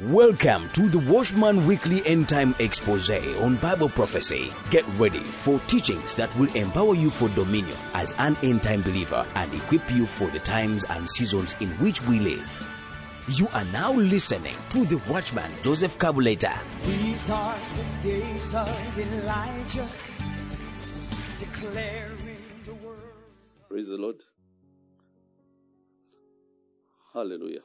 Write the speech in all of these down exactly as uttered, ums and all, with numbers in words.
Welcome to the Watchman Weekly End Time Expose on Bible Prophecy. Get ready for teachings that will empower you for dominion as an end time believer and equip you for the times and seasons in which we live. You are now listening to the Watchman Joseph Kabuleta. These are the days of Elijah, declaring the word. Praise the Lord. Hallelujah.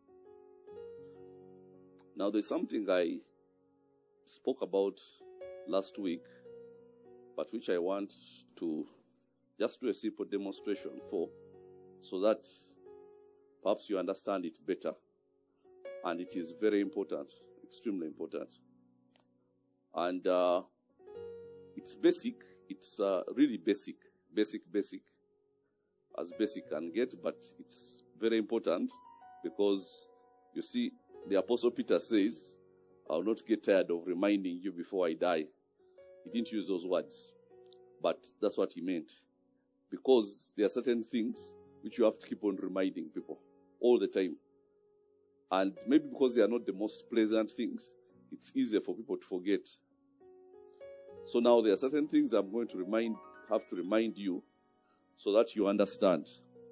Now there's something I spoke about last week, but which I want to just do a simple demonstration for, so that perhaps you understand it better. And it is very important, extremely important. And uh, it's basic, it's uh, really basic, basic, basic, as basic can get, but it's very important because, you see, the Apostle Peter says, I will not get tired of reminding you before I die. He didn't use those words, but that's what he meant. Because there are certain things which you have to keep on reminding people all the time. And maybe because they are not the most pleasant things, it's easier for people to forget. So now there are certain things I'm going to remind, have to remind you so that you understand.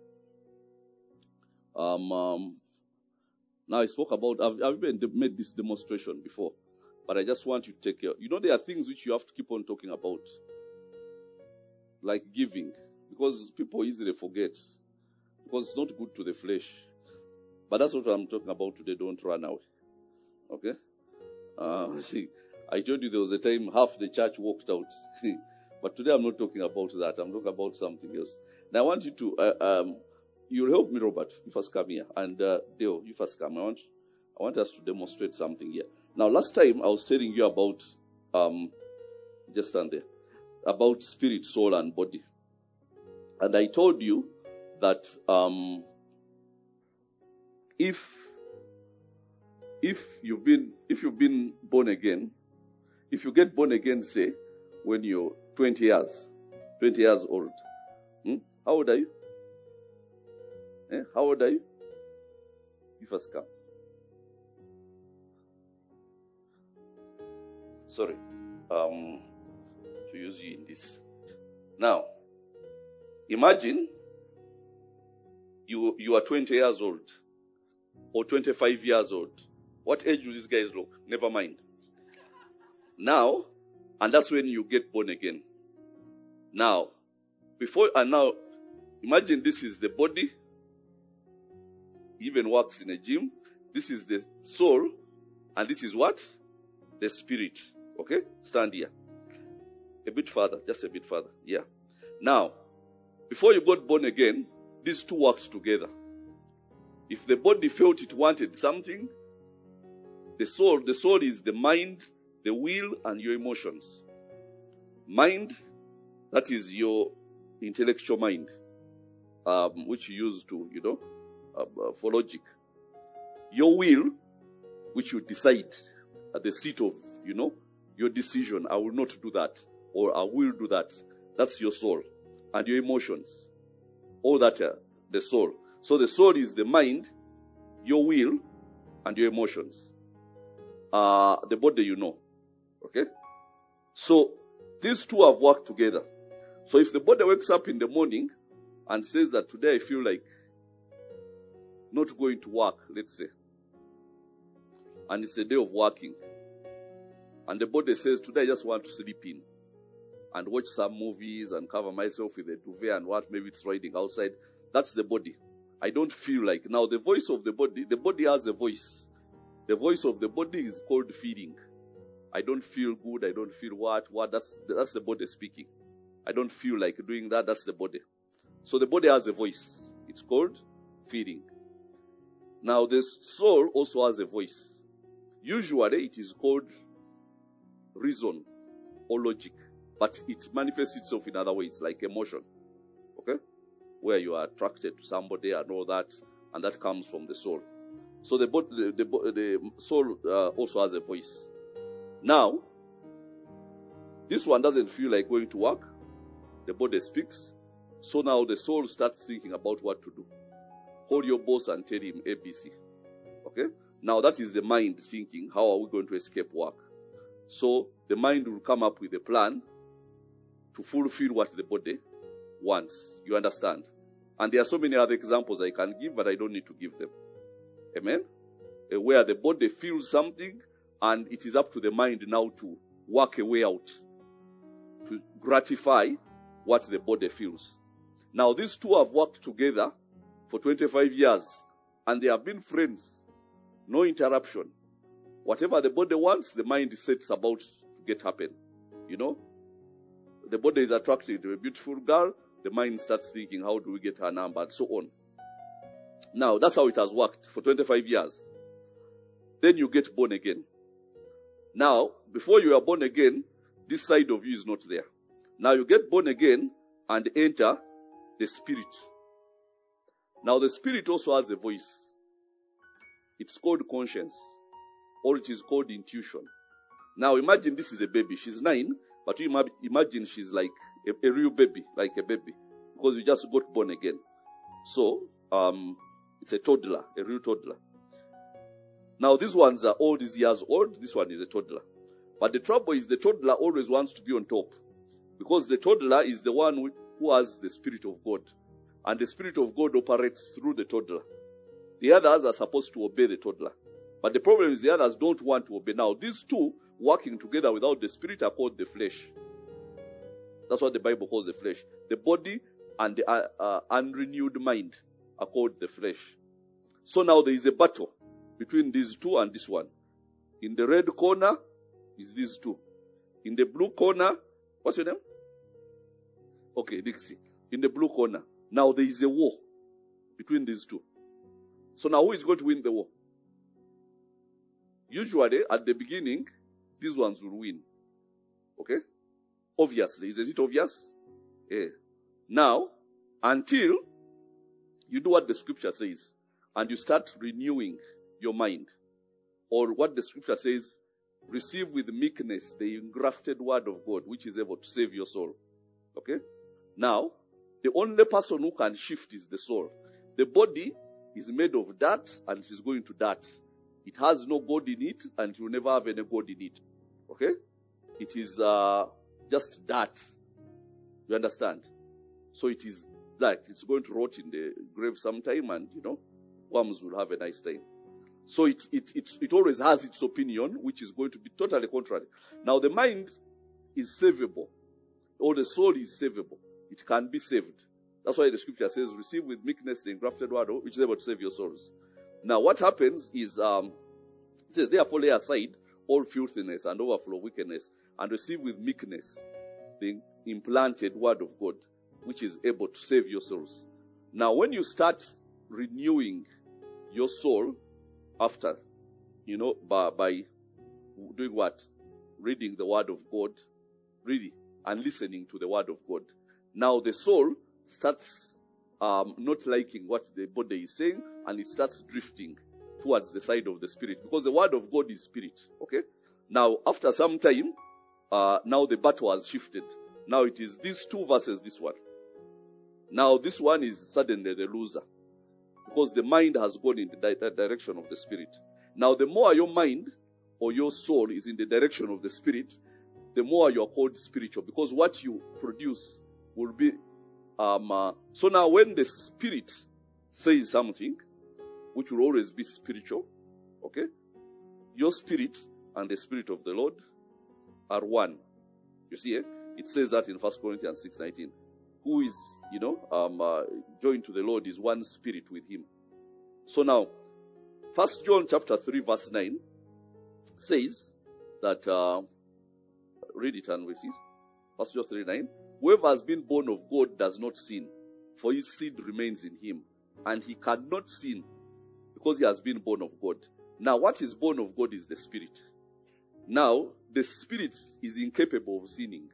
Um... um Now, I spoke about, I've, I've even made this demonstration before, but I just want you to take care. You know, there are things which you have to keep on talking about, like giving, because people easily forget, because it's not good to the flesh. But that's what I'm talking about today. Don't run away. Okay? Uh, see, I told you there was a time half the church walked out. But today I'm not talking about that. I'm talking about something else. Now, I want you to... Uh, um, You'll help me, Robert. You first come here. And uh, Dale, you first come. I want, I want us to demonstrate something here. Now, last time I was telling you about, um, just stand there, about spirit, soul, and body. And I told you that um, if if you've been if you've been born again, if you get born again, say when you're twenty years, twenty years old, hmm? How old are you? Eh? How old are you? You first come. Sorry. Um, to use you in this. Now, imagine you you are twenty years old or twenty-five years old. What age do these guys look? Never mind. Now, and that's when you get born again. Now, before and now, imagine this is the body. Even works in a gym. This is the soul, and this is what? The spirit. Okay? Stand here. A bit further, just a bit further. Yeah. Now, before you got born again, these two worked together. If the body felt it wanted something, the soul, the soul is the mind, the will, and your emotions. Mind, that is your intellectual mind, um, which you use to, you know, Uh, uh, for logic. Your will, which you decide at the seat of, you know, your decision, I will not do that, or I will do that. That's your soul. And your emotions. All that, uh, the soul. So the soul is the mind, your will, and your emotions. Uh, the body you know. Okay? So, these two have worked together. So if the body wakes up in the morning and says that today I feel like not going to work, let's say, and it's a day of working, and the body says, today I just want to sleep in and watch some movies and cover myself with a duvet and what, maybe it's riding outside. That's the body. I don't feel like. Now the voice of the body, the body has a voice. The voice of the body is called feeling. I don't feel good, I don't feel what, what, that's, that's the body speaking. I don't feel like doing that, that's the body. So the body has a voice. It's called feeling. Now, the soul also has a voice. Usually, it is called reason or logic, but it manifests itself in other ways, like emotion, okay? Where you are attracted to somebody and all that, and that comes from the soul. So the the, the, the soul uh, also has a voice. Now, this one doesn't feel like going to work. The body speaks. So now the soul starts thinking about what to do. Call your boss and tell him A B C. Okay? Now that is the mind thinking, how are we going to escape work? So the mind will come up with a plan to fulfill what the body wants. You understand? And there are so many other examples I can give, but I don't need to give them. Amen? Uh, Where the body feels something, and it is up to the mind now to work a way out to gratify what the body feels. Now these two have worked together for twenty-five years, and they have been friends. No interruption. Whatever the body wants, the mind sets about to get happen. You know? The body is attracted to a beautiful girl, the mind starts thinking, how do we get her number, and so on. Now, that's how it has worked for twenty-five years. Then you get born again. Now, before you are born again, this side of you is not there. Now you get born again and enter the spirit. Now the spirit also has a voice. It's called conscience, or it is called intuition. Now imagine this is a baby. She's nine, but you ima- imagine she's like a, a real baby, like a baby, because you just got born again. So, um, it's a toddler, a real toddler. Now these ones are all these years old. This one is a toddler. But the trouble is the toddler always wants to be on top, because the toddler is the one who, who has the Spirit of God. And the Spirit of God operates through the toddler. The others are supposed to obey the toddler. But the problem is the others don't want to obey. Now these two working together without the Spirit are called the flesh. That's what the Bible calls the flesh. The body and the uh, uh, unrenewed mind are called the flesh. So now there is a battle between these two and this one. In the red corner is these two. In the blue corner, what's your name? Okay, Dixie. In the blue corner. Now there is a war between these two. So now who is going to win the war? Usually at the beginning, these ones will win. Okay? Obviously. Isn't it obvious? Yeah. Now, until you do what the scripture says and you start renewing your mind, or what the scripture says, receive with meekness the engrafted word of God, which is able to save your soul. Okay? Now, the only person who can shift is the soul. The body is made of dirt and it is going to dirt. It has no God in it and it will never have any God in it. Okay? It is uh, just dirt. You understand? So it is that it's going to rot in the grave sometime, and you know, worms will have a nice time. So it, it, it, it always has its opinion, which is going to be totally contrary. Now the mind is savable, or the soul is savable. It can be saved. That's why the scripture says, receive with meekness the engrafted word, which is able to save your souls. Now what happens is, um, it says, therefore lay aside all filthiness and overflow of wickedness, and receive with meekness the implanted word of God, which is able to save your souls. Now when you start renewing your soul after, you know, by, by doing what? Reading the word of God, reading and listening to the word of God. Now the soul starts um, not liking what the body is saying, and it starts drifting towards the side of the spirit, because the word of God is spirit. Okay? Now after some time, uh, now the battle has shifted. Now it is these two versus this one. Now this one is suddenly the loser, because the mind has gone in the di- direction of the spirit. Now the more your mind or your soul is in the direction of the spirit, the more you are called spiritual, because what you produce will be um uh, so now when the spirit says something, which will always be spiritual, okay, your spirit and the Spirit of the Lord are one. You see, eh? It says that in First Corinthians six nineteen. Who is, you know, um, uh, joined to the Lord is one spirit with him. So now, First John chapter three verse nine says that, uh, read it and we'll see. First John three nine. Whoever has been born of God does not sin, for his seed remains in him, and he cannot sin because he has been born of God. Now, what is born of God is the Spirit. Now, the Spirit is incapable of sinning.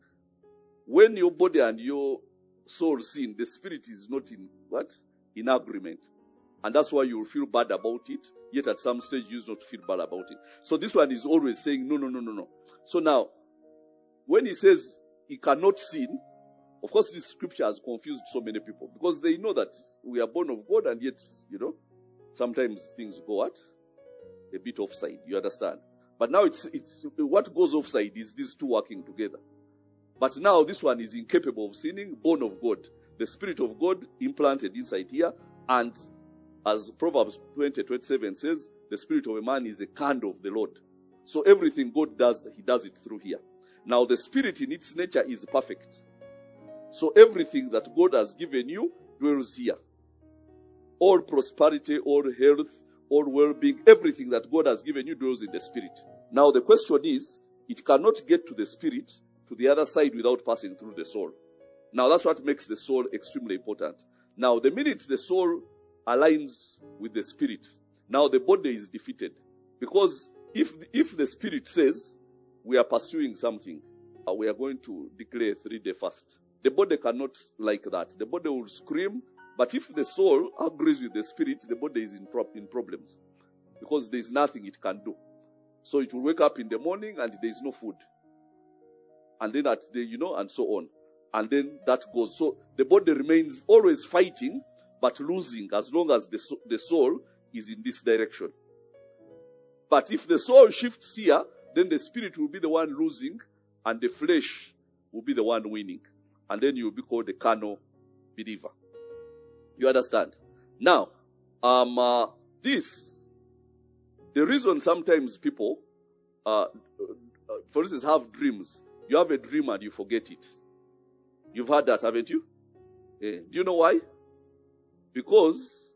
When your body and your soul sin, the Spirit is not in what? In agreement. And that's why you will feel bad about it, yet at some stage you not feel bad about it. So this one is always saying, no, no, no, no, no. So now, when he says he cannot sin, of course this scripture has confused so many people, because they know that we are born of God, and yet, you know, sometimes things go what? a bit offside. You understand? But now it's it's what goes offside is these two working together. But now this one is incapable of sinning, born of God. The Spirit of God implanted inside here, and as Proverbs twenty twenty-seven says, the spirit of a man is a candle of the Lord. So everything God does, he does it through here. Now the Spirit in its nature is perfect. So everything that God has given you dwells here. All prosperity, all health, all well-being, everything that God has given you dwells in the Spirit. Now the question is, it cannot get to the Spirit, to the other side, without passing through the soul. Now that's what makes the soul extremely important. Now the minute the soul aligns with the Spirit, now the body is defeated. Because if, if the Spirit says, we are pursuing something, uh, we are going to declare a three-day fast, the body cannot like that. The body will scream. But if the soul agrees with the Spirit, the body is in, pro- in problems. Because there is nothing it can do. So it will wake up in the morning and there is no food. And then at the, you know, and so on. And then that goes. So the body remains always fighting, but losing as long as the, so- the soul is in this direction. But if the soul shifts here, then the Spirit will be the one losing and the flesh will be the one winning. And then you will be called a carnal believer. You understand? Now, um, uh, this, the reason sometimes people, uh, uh, for instance, have dreams. You have a dream and you forget it. You've heard that, haven't you? Eh, do you know why? Because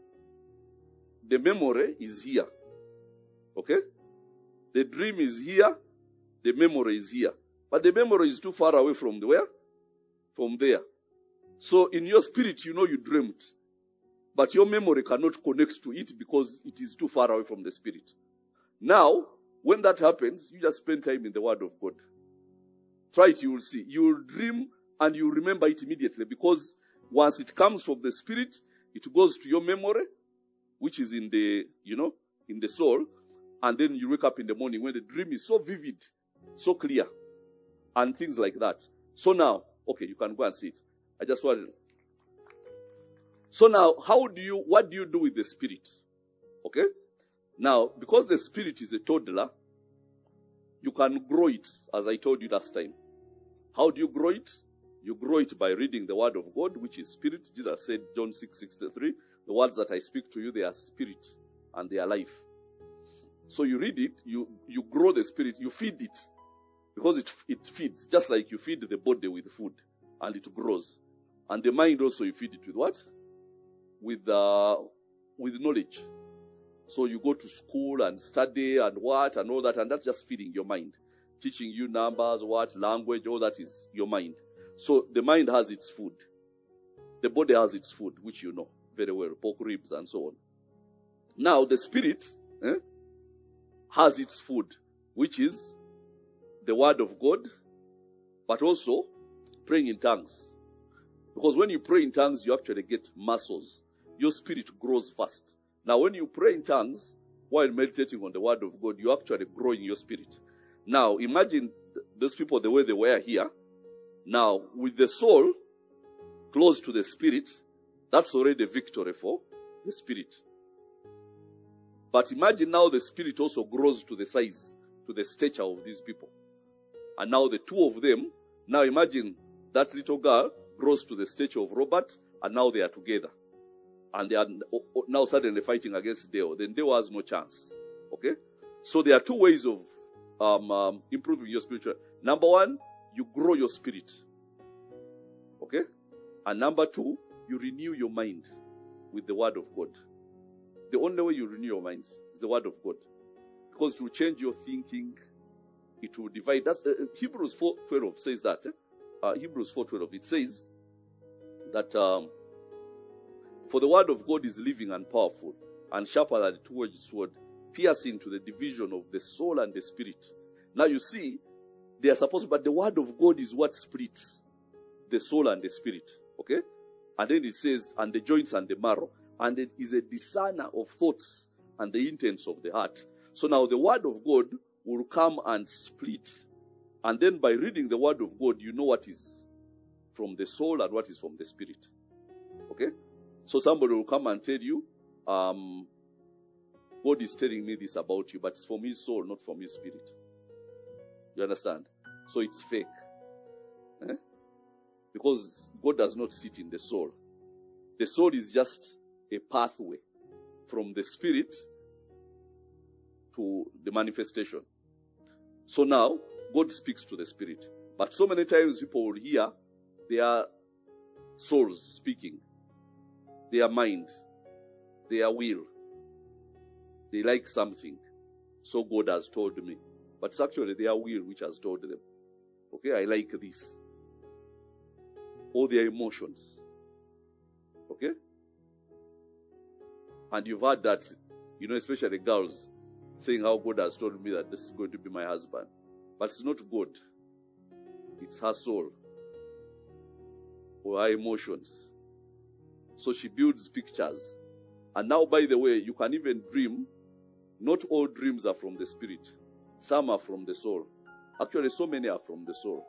the memory is here. Okay? The dream is here. The memory is here. But the memory is too far away from the where? From there. So in your spirit, you know you dreamt. But your memory cannot connect to it because it is too far away from the Spirit. Now, when that happens, you just spend time in the Word of God. Try it, you will see. You will dream and you will remember it immediately, because once it comes from the Spirit, it goes to your memory, which is in the, you know, in the soul. And then you wake up in the morning when the dream is so vivid, so clear, and things like that. So now, okay, you can go and see it. I just wanted. So now, how do you, what do you do with the Spirit? Okay? Now, because the Spirit is a toddler, you can grow it, as I told you last time. How do you grow it? You grow it by reading the Word of God, which is Spirit. Jesus said, John six sixty-three, the words that I speak to you, they are Spirit and they are life. So you read it, you, you grow the Spirit, you feed it. Because it, it feeds, just like you feed the body with food, and it grows. And the mind also, you feed it with what? With uh, with knowledge. So you go to school and study and what and all that, and that's just feeding your mind. Teaching you numbers, what, language, all that is your mind. So the mind has its food. The body has its food, which you know very well, pork ribs and so on. Now the Spirit eh, has its food, which is the Word of God, but also praying in tongues. Because when you pray in tongues, you actually get muscles. Your spirit grows fast. Now, when you pray in tongues, while meditating on the Word of God, you're actually growing your spirit. Now, imagine those people the way they were here. Now, with the soul close to the Spirit, that's already a victory for the Spirit. But imagine now the Spirit also grows to the size, to the stature of these people. And now the two of them, now imagine that little girl grows to the stature of Robert, and now they are together. And they are now suddenly fighting against Deo. Then Deo has no chance. Okay? So there are two ways of um, um, improving your spiritual. Number one, you grow your spirit. Okay? And number two, you renew your mind with the Word of God. The only way you renew your mind is the Word of God. Because it will change your thinking. It will divide. That's, uh, Hebrews four twelve says that. Eh? Uh, Hebrews four twelve, it says that um, for the Word of God is living and powerful and sharper than a two-edged sword, piercing to the division of the soul and the spirit. Now you see, they are supposed to, but the Word of God is what splits the soul and the spirit. Okay? And then it says, and the joints and the marrow. And it is a discerner of thoughts and the intents of the heart. So now the Word of God will come and split. And then by reading the Word of God, you know what is from the soul and what is from the spirit. Okay? So somebody will come and tell you, um, God is telling me this about you, but it's from his soul, not from his spirit. You understand? So it's fake. Eh? Because God does not sit in the soul. The soul is just a pathway from the spirit to the manifestation. So now, God speaks to the spirit. But so many times people will hear their souls speaking, their mind, their will. They like something. So God has told me. But it's actually their will which has told them. Okay, I like this. All their emotions. Okay? And you've heard that, you know, especially girls saying how God has told me that this is going to be my husband. But it's not God. It's her soul. Or her emotions. So she builds pictures. And now, by the way, you can even dream. Not all dreams are from the spirit. Some are from the soul. Actually, so many are from the soul.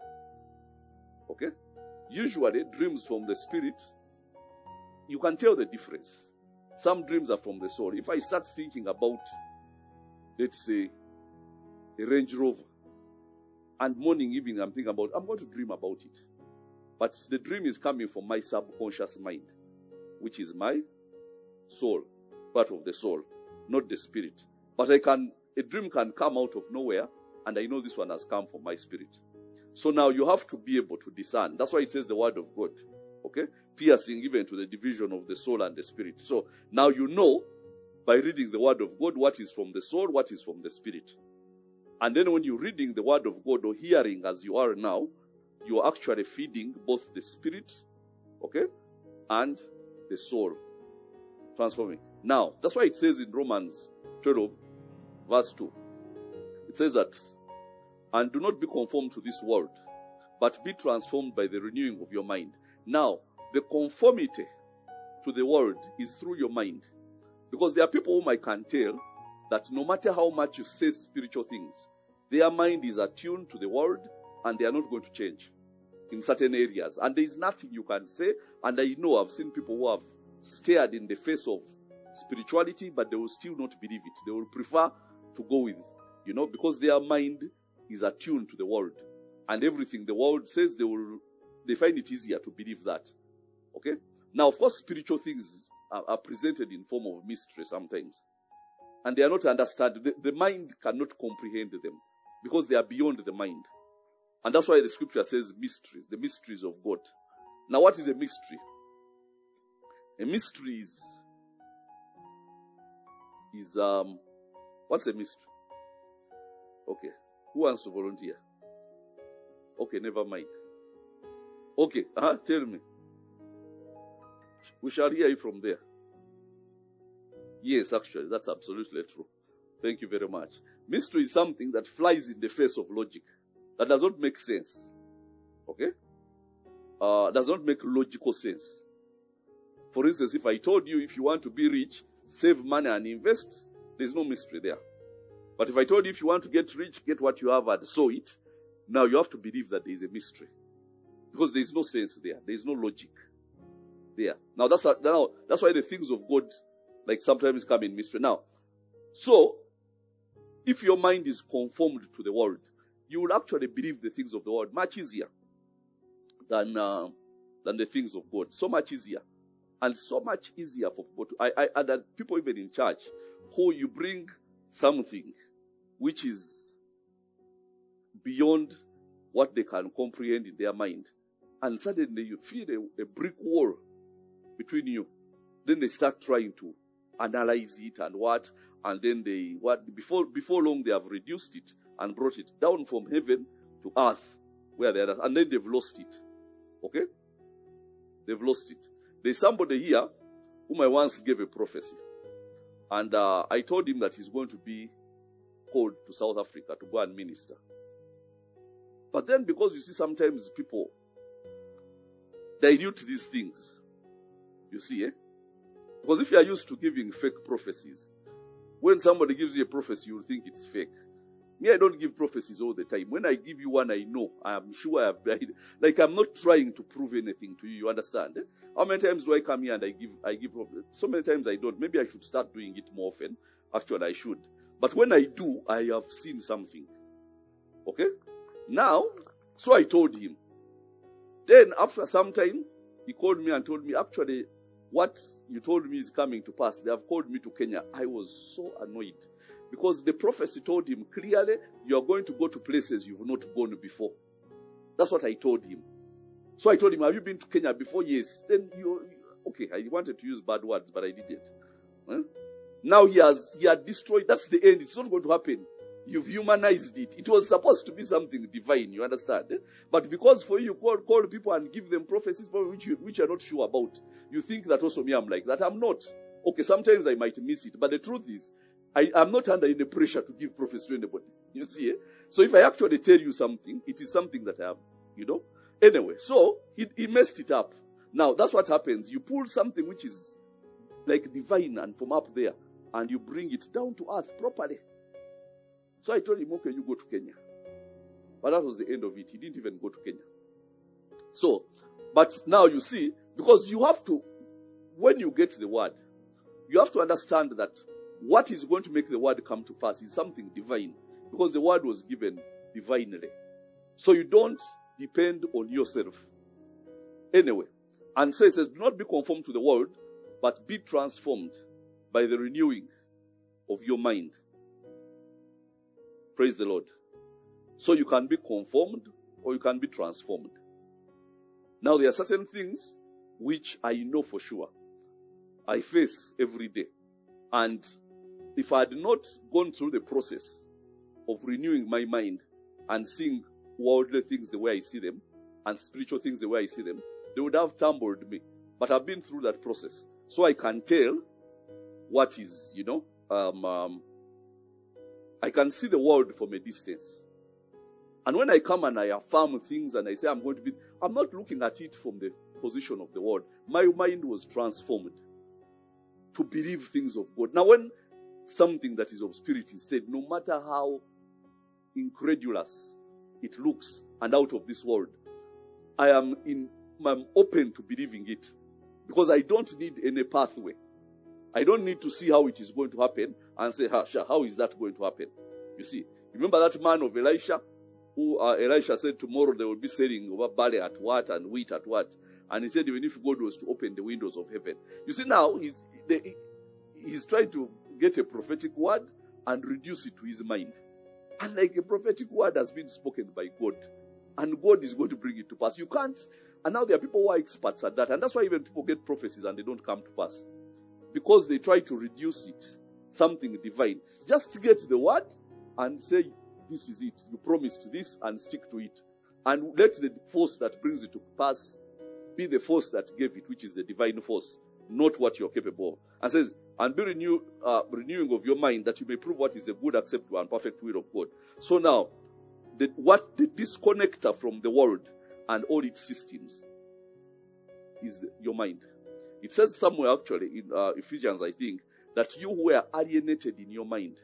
Okay? Usually, dreams from the spirit, you can tell the difference. Some dreams are from the soul. If I start thinking about, let's say, a Range Rover, and morning, evening, I'm thinking about, I'm going to dream about it. But the dream is coming from my subconscious mind, which is my soul, part of the soul, not the spirit. But I can, a dream can come out of nowhere, and I know this one has come from my spirit. So now you have to be able to discern. That's why it says the word of God. Okay? Piercing even to the division of the soul and the spirit. So now you know, by reading the word of God, what is from the soul, what is from the spirit. And then when you're reading the word of God or hearing as you are now, you're actually feeding both the spirit, okay, and the soul. Transforming. Now, that's why it says in Romans twelve, verse two. It says that, and do not be conformed to this world, but be transformed by the renewing of your mind. Now, the conformity to the world is through your mind. Because there are people whom I can tell that no matter how much you say spiritual things, their mind is attuned to the world and they are not going to change in certain areas. And there is nothing you can say. And I know I've seen people who have stared in the face of spirituality, but they will still not believe it. They will prefer to go with, you know, because their mind is attuned to the world. And everything the world says, they will, they find it easier to believe that. Okay? Now, of course, spiritual things are, are presented in form of mystery sometimes. And they are not understood. The, the mind cannot comprehend them because they are beyond the mind. And that's why the scripture says mysteries, the mysteries of God. Now, what is a mystery? A mystery is, is um, what's a mystery? Okay. Who wants to volunteer? Okay, never mind. Okay, uh-huh, tell me. We shall hear you from there. Yes, actually, that's absolutely true. Thank you very much. Mystery is something that flies in the face of logic. That does not make sense. Okay? Uh, does not make logical sense. For instance, if I told you if you want to be rich, save money and invest, there's no mystery there. But if I told you if you want to get rich, get what you have and sow it, now you have to believe that there is a mystery. Because there is no sense there. There is no logic there. Now that's, now, that's why the things of God like sometimes come in mystery. Now, so, if your mind is conformed to the world, you will actually believe the things of the world much easier than uh, than the things of God. So much easier. And so much easier for people to, I, I, and that people even in church, who you bring something which is beyond what they can comprehend in their mind. And suddenly you feel a, a brick wall between you. Then they start trying to analyze it and what, and then they, what, before, before long they have reduced it and brought it down from heaven to earth, where they are, and then they've lost it. Okay? They've lost it. There's somebody here whom I once gave a prophecy. And uh, I told him that he's going to be called to South Africa to go and minister. But then because you see sometimes people dilute these things. You see, eh? Because if you are used to giving fake prophecies, when somebody gives you a prophecy, you will think it's fake. Me, I don't give prophecies all the time. When I give you one, I know. I am sure I have died. Like, I'm not trying to prove anything to you. You understand? Eh? How many times do I come here and I give I give prophecies? So many times I don't. Maybe I should start doing it more often. Actually, I should. But when I do, I have seen something. Okay? Now, so I told him. Then, after some time, he called me and told me, actually, what you told me is coming to pass. They have called me to Kenya. I was so annoyed. Because the prophecy told him clearly, you are going to go to places you've not gone before. That's what I told him. So I told him, have you been to Kenya before? Yes. Then you, okay, I wanted to use bad words, but I didn't. Huh? Now he has, he had destroyed, that's the end. It's not going to happen. You've humanized it. It was supposed to be something divine, you understand? Eh? But because for you, you call, call people and give them prophecies which, you, which you're not sure about, you think that also me, I'm like that. I'm not. Okay, sometimes I might miss it, but the truth is, I am not under any pressure to give prophecy to anybody. You see? Eh? So if I actually tell you something, it is something that I have, you know? Anyway, so he, he messed it up. Now, that's what happens. You pull something which is like divine and from up there, and you bring it down to earth properly. So I told him, okay, you go to Kenya. But that was the end of it. He didn't even go to Kenya. So, but now you see, because you have to, when you get the word, you have to understand that what is going to make the word come to pass is something divine. Because the word was given divinely. So you don't depend on yourself. Anyway, and so it says, do not be conformed to the world, but be transformed by the renewing of your mind. Praise the Lord. So you can be conformed or you can be transformed. Now there are certain things which I know for sure. I face every day. And if I had not gone through the process of renewing my mind and seeing worldly things the way I see them and spiritual things the way I see them, they would have tumbled me. But I've been through that process. So I can tell what is, you know, um, um, I can see the world from a distance. And when I come and I affirm things and I say I'm going to be, I'm not looking at it from the position of the world. My mind was transformed to believe things of God. Now when something that is of spirit is said, no matter how incredulous it looks and out of this world, I am in, I'm open to believing it because I don't need any pathway. I don't need to see how it is going to happen and say, how is that going to happen? You see, remember that man of Elisha, who uh, Elisha said tomorrow they will be selling over barley at what and wheat at what. And he said even if God was to open the windows of heaven. You see now, he's, the, he's trying to get a prophetic word and reduce it to his mind. And like a prophetic word has been spoken by God. And God is going to bring it to pass. You can't, and now there are people who are experts at that. And that's why even people get prophecies and they don't come to pass. Because they try to reduce it, something divine. Just get the word and say, this is it. You promised this and stick to it. And let the force that brings it to pass be the force that gave it, which is the divine force, not what you're capable of. And says, and be renew, uh, renewing of your mind that you may prove what is the good, acceptable, and perfect will of God. So now, the, what the disconnector from the world and all its systems is the, your mind. It says somewhere actually in uh, Ephesians, I think, that you were alienated in your mind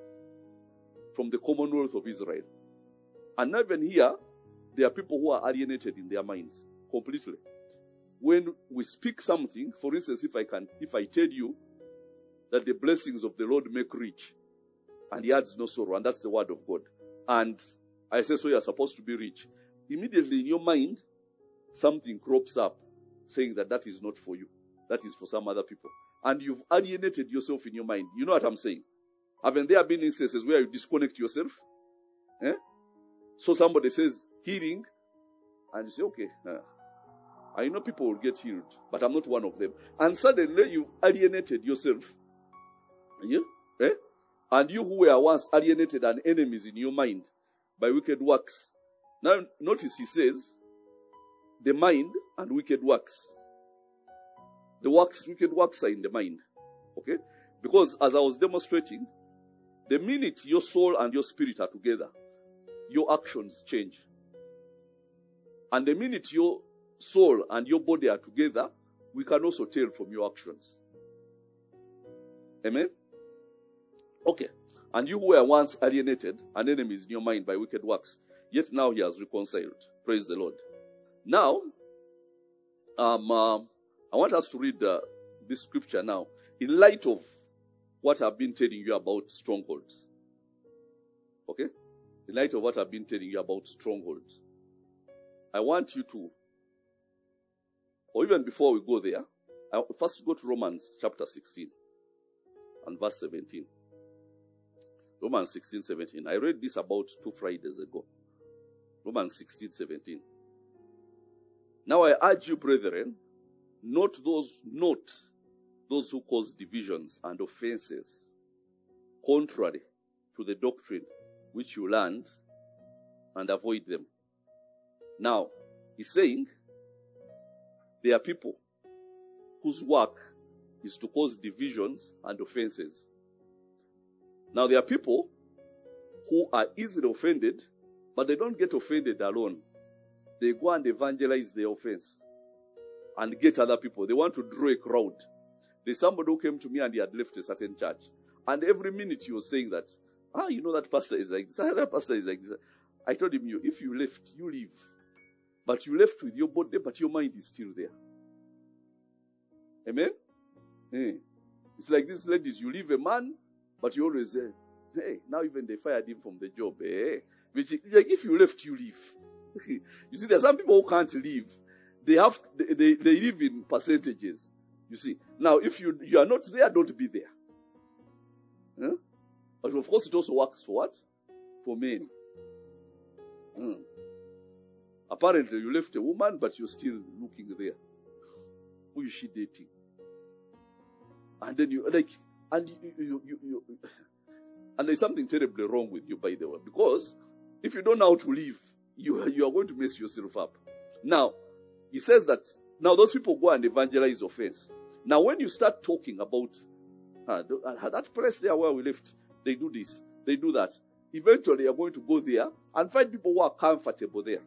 from the Commonwealth of Israel. And even here, there are people who are alienated in their minds completely. When we speak something, for instance, if I can, if I tell you that the blessings of the Lord make rich, and he adds no sorrow, and that's the word of God, and I say, so you're supposed to be rich, immediately in your mind, something crops up saying that that is not for you. That is for some other people. And you've alienated yourself in your mind. You know what I'm saying? Haven't there been instances where you disconnect yourself? Eh? So somebody says healing, and you say, okay, uh, I know people will get healed, but I'm not one of them. And suddenly you've alienated yourself. Yeah? Eh? And you who were once alienated and enemies in your mind by wicked works. Now notice he says, the mind and wicked works. The works, wicked works are in the mind. Okay? Because as I was demonstrating, the minute your soul and your spirit are together, your actions change. And the minute your soul and your body are together, we can also tell from your actions. Amen? Okay. And you who were once alienated and enemies in your mind by wicked works, yet now he has reconciled. Praise the Lord. Now, um, uh, I want us to read uh, this scripture now in light of what I've been telling you about strongholds. Okay? In light of what I've been telling you about strongholds, I want you to, or even before we go there, I first go to Romans chapter sixteen and verse seventeen. Romans sixteen, seventeen. I read this about two Fridays ago. Romans sixteen, seventeen. Now I urge you, brethren, note those, note those who cause divisions and offenses, contrary to the doctrine which you learned, and avoid them. Now, he's saying there are people whose work is to cause divisions and offenses. Now, there are people who are easily offended, but they don't get offended alone. They go and evangelize their offense and get other people. They want to draw a crowd. There's somebody who came to me and he had left a certain church. And every minute he was saying that, ah, you know that pastor is like this, that pastor is like this. I told him, you, if you left, you leave. But you left with your body, but your mind is still there. Amen? Hey. It's like these ladies, you leave a man, but you always say, hey, now even they fired him from the job. Hey. Which, like, if you left, you leave. You see, there are some people who can't leave. They have, they, they, they live in percentages. You see. Now, if you, you are not there, don't be there. Huh? But of course, it also works for what? For men. Hmm. Apparently, you left a woman, but you're still looking there. Who is she dating? And then you, like, and you, you, you, you, and there's something terribly wrong with you, by the way, because if you don't know how to live, you, you are going to mess yourself up. Now, he says that, now those people go and evangelize offense. Now, when you start talking about uh, that place there where we left, they do this, they do that. Eventually, you're going to go there and find people who are comfortable there.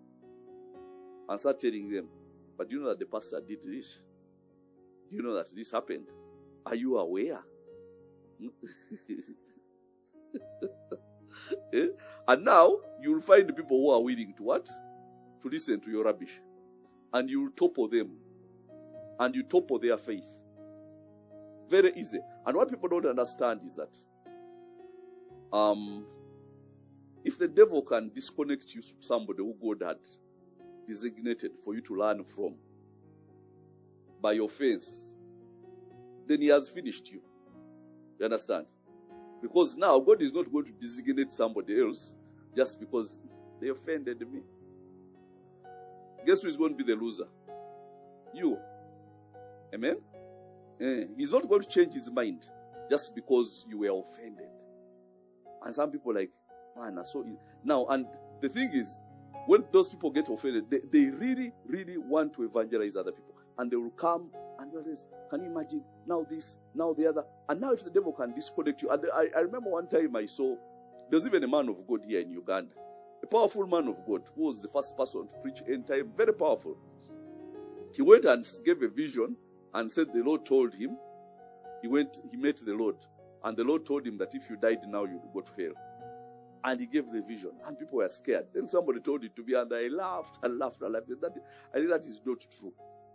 And start telling them, but do you know that the pastor did this? Do you know that this happened? Are you aware? eh? And now, you'll find the people who are willing to what? To listen to your rubbish. And you'll topple them. And you topple their faith. Very easy. And what people don't understand is that um, if the devil can disconnect you from somebody who God had designated for you to learn from by offense, then he has finished you. You understand? Because now God is not going to designate somebody else just because they offended me. Guess who is going to be the loser? You. Amen? Eh, he's not going to change his mind just because you were offended. And some people are like, man, I saw it. Now, and the thing is, when those people get offended, they, they really, really want to evangelize other people. And they will come and realize, can you imagine, now this, now the other. And now if the devil can disconnect you. And I, I remember one time I saw, there was even a man of God here in Uganda. A powerful man of God who was the first person to preach end time. Very powerful. He went and gave a vision and said the Lord told him. He went, he met the Lord. And the Lord told him that if you died now, you would go to hell. And he gave the vision. And people were scared. Then somebody told it to me and I laughed and laughed and laughed. That, I think that is not true.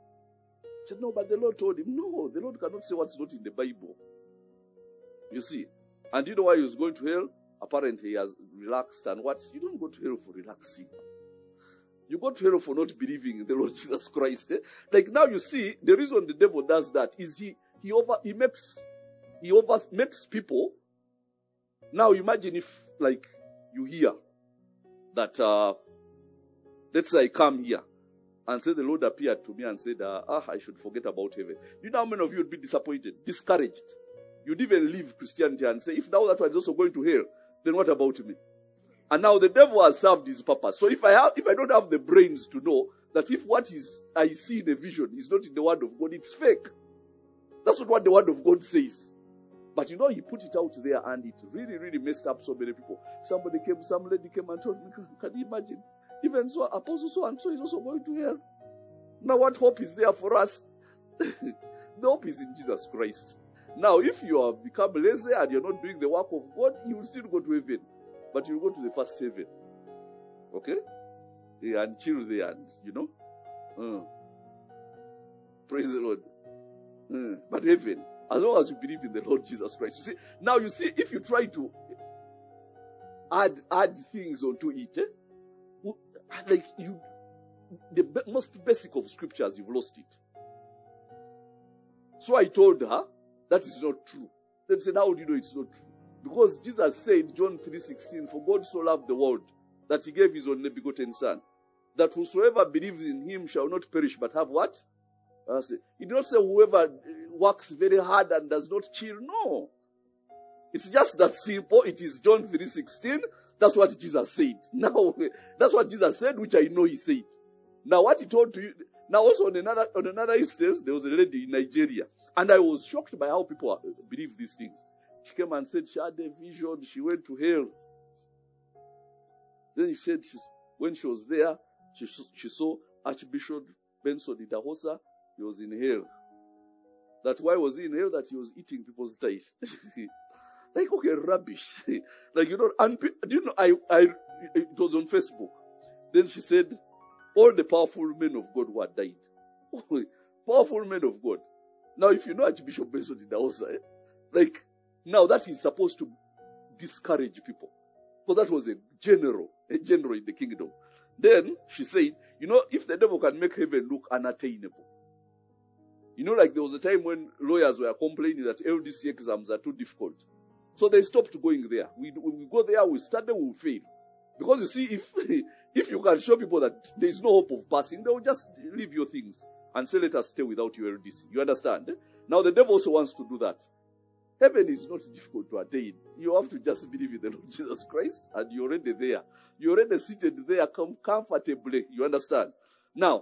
He said, no, but the Lord told him, no, the Lord cannot say what's not in the Bible. You see. And you know why he was going to hell? Apparently he has relaxed and what? You don't go to hell for relaxing. You go to hell for not believing in the Lord Jesus Christ. Eh? Like now you see, the reason the devil does that is he he over he makes he over makes people. Now imagine if like you hear that uh let's say I come here and say the Lord appeared to me and said, uh, ah, I should forget about heaven. You know how many of you would be disappointed, discouraged? You'd even leave Christianity and say, if now that one is also going to hell, then what about me? And now the devil has served his purpose. So if I have, if I don't have the brains to know that if what is I see in a vision is not in the word of God, it's fake. That's not what the word of God says. But you know, he put it out there and it really, really messed up so many people. Somebody came, some lady came and told me, can you imagine? Even so, Apostle so and so is also going to hell. Now what hope is there for us? The hope is in Jesus Christ. Now if you have become lazy and you're not doing the work of God, you will still go to heaven. But you'll go to the first heaven. Okay? Yeah, and chill there and, you know. Uh. Praise the Lord. Uh. But heaven. As long as you believe in the Lord Jesus Christ. You see, now you see, if you try to add add things onto it, eh, like you, the be- most basic of scriptures, you've lost it. So I told her that is not true. Then said, how do you know it's not true? Because Jesus said, John three sixteen, for God so loved the world that he gave his only begotten Son, that whosoever believes in him shall not perish but have what? I say, he did not say whoever works very hard and does not chill. No. It's just that simple. It is John three sixteen. That's what Jesus said. Now, that's what Jesus said, which I know he said. Now, what he told to you, now also on another, on another instance, there was a lady in Nigeria, and I was shocked by how people believe these things. She came and said she had a vision, she went to hell. Then he said she's, when she was there, she, she saw Archbishop Benson Idahosa. He was in hell. That why was he in hell? That he was eating people's tithe. Like, okay, rubbish. Like, you know, and do you know, I, I, it was on Facebook. Then she said, all the powerful men of God were died. Powerful men of God. Now, if you know Archbishop Benson Idahosa, eh, like, now that is supposed to discourage people. Because that was a general, a general in the kingdom. Then she said, you know, if the devil can make heaven look unattainable. You know, like there was a time when lawyers were complaining that L D C exams are too difficult. So they stopped going there. We, we go there, we study, we will fail. Because you see, if, if you can show people that there is no hope of passing, they will just leave your things and say, let us stay without your L D C. You understand? Now the devil also wants to do that. Heaven is not difficult to attain. You have to just believe in the Lord Jesus Christ, and you're already there. You're already seated there com- comfortably. You understand? Now,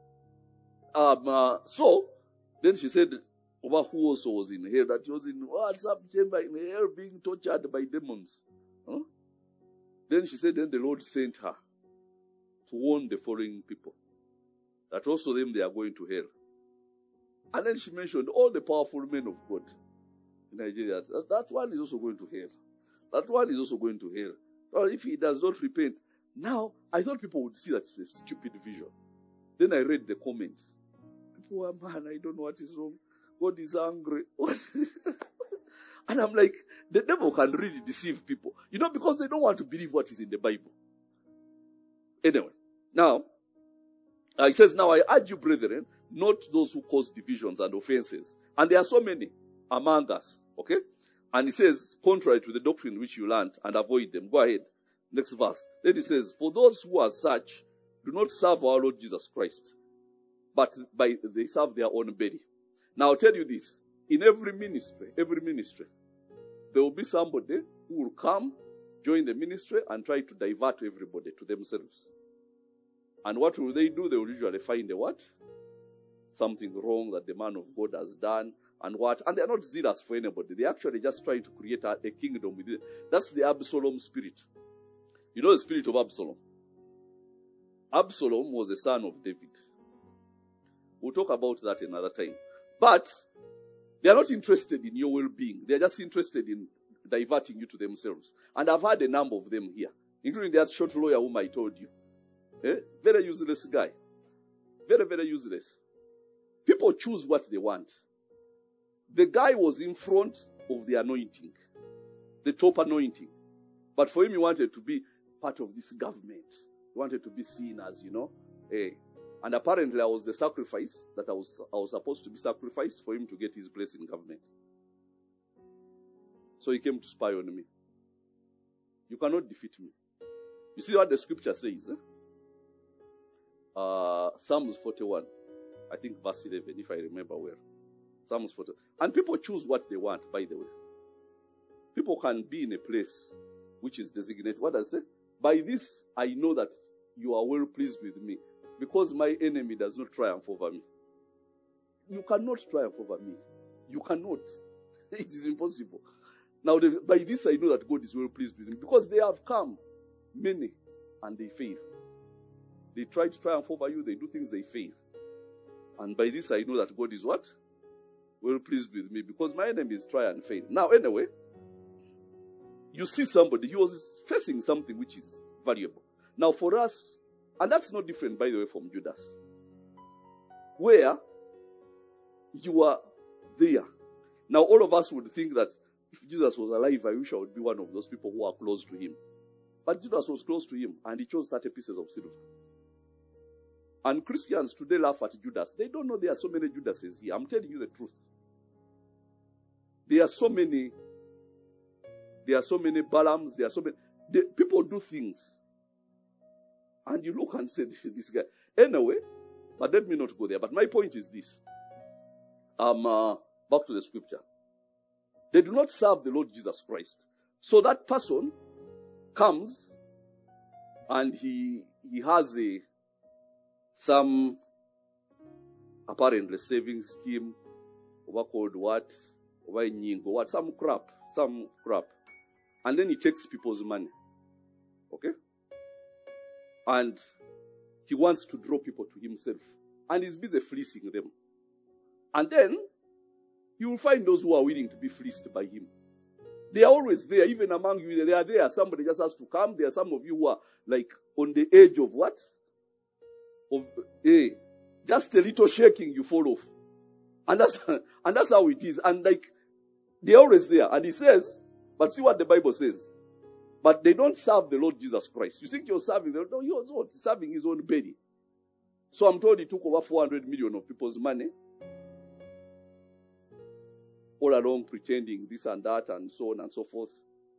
um, uh, so, then she said, over who also was in hell, that he was in what's up chamber in hell being tortured by demons. Huh? Then she said, then the Lord sent her to warn the foreign people that also them they are going to hell. And then she mentioned all the powerful men of God in Nigeria. That, that one is also going to hell. That one is also going to hell. Well, if he does not repent. Now, I thought people would see that it's a stupid vision. Then I read the comments. People were, man, I don't know what is wrong. God is angry. And I'm like, the devil can really deceive people. You know, because they don't want to believe what is in the Bible. Anyway, now, uh, it says, now I urge you, brethren, not those who cause divisions and offenses. And there are so many among us. Okay? And it says, contrary to the doctrine which you learned, and avoid them. Go ahead. Next verse. Then it says, for those who are such, do not serve our Lord Jesus Christ, but by they serve their own belly. Now I'll tell you this. In every ministry, every ministry, there will be somebody who will come, join the ministry, and try to divert everybody to themselves. And what will they do? They will usually find a what? Something wrong that the man of God has done. And what? And they're not zealous for anybody. They're actually just trying to create a, a kingdom with it. That's the Absalom spirit. You know the spirit of Absalom? Absalom was the son of David. We'll talk about that another time. But they are not interested in your well-being. They are just interested in diverting you to themselves. And I've had a number of them here, including that short lawyer whom I told you. Eh? Very useless guy. Very, very useless. People choose what they want. The guy was in front of the anointing, the top anointing. But for him, he wanted to be part of this government. He wanted to be seen as, you know, eh. And apparently I was the sacrifice that I was, I was supposed to be sacrificed for him to get his place in government. So he came to spy on me. You cannot defeat me. You see what the scripture says? Eh? Uh, Psalms forty-one. I think verse eleven, if I remember well. Psalms forty. And people choose what they want, by the way. People can be in a place which is designated. What does it say? By this I know that you are well pleased with me, because my enemy does not triumph over me. You cannot triumph over me. You cannot. It is impossible. Now, the, by this I know that God is well pleased with me, because they have come, many, and they fail. They try to triumph over you, they do things, they fail. And by this I know that God is what? Well pleased with me, because my enemies try and fail. Now, anyway, you see somebody, he was facing something which is valuable. Now, for us, and that's not different, by the way, from Judas, where you are there. Now, all of us would think that if Jesus was alive, I wish I would be one of those people who are close to him. But Judas was close to him, and he chose thirty pieces of silver. And Christians today laugh at Judas. They don't know there are so many Judases here. I'm telling you the truth. There are so many. There are so many Balaams. There are so many. They, people do things. And you look and say, this, this guy. Anyway, but let me not go there. But my point is this. Um, uh, back to the scripture. They do not serve the Lord Jesus Christ. So that person comes and he he has a some apparently saving scheme, what called what, what, some crap, some crap. And then he takes people's money. Okay? And he wants to draw people to himself. And he's busy fleecing them. And then you will find those who are willing to be fleeced by him. They are always there, even among you. They are there. Somebody just has to come. There are some of you who are like on the edge of what? Of eh, just a little shaking, you fall off. And that's and that's how it is. And like they're always there. And he says, but see what the Bible says. But they don't serve the Lord Jesus Christ. You think you're serving the Lord? No, you're not serving his own belly. So I'm told he took over four hundred million of people's money. All along pretending this and that and so on and so forth.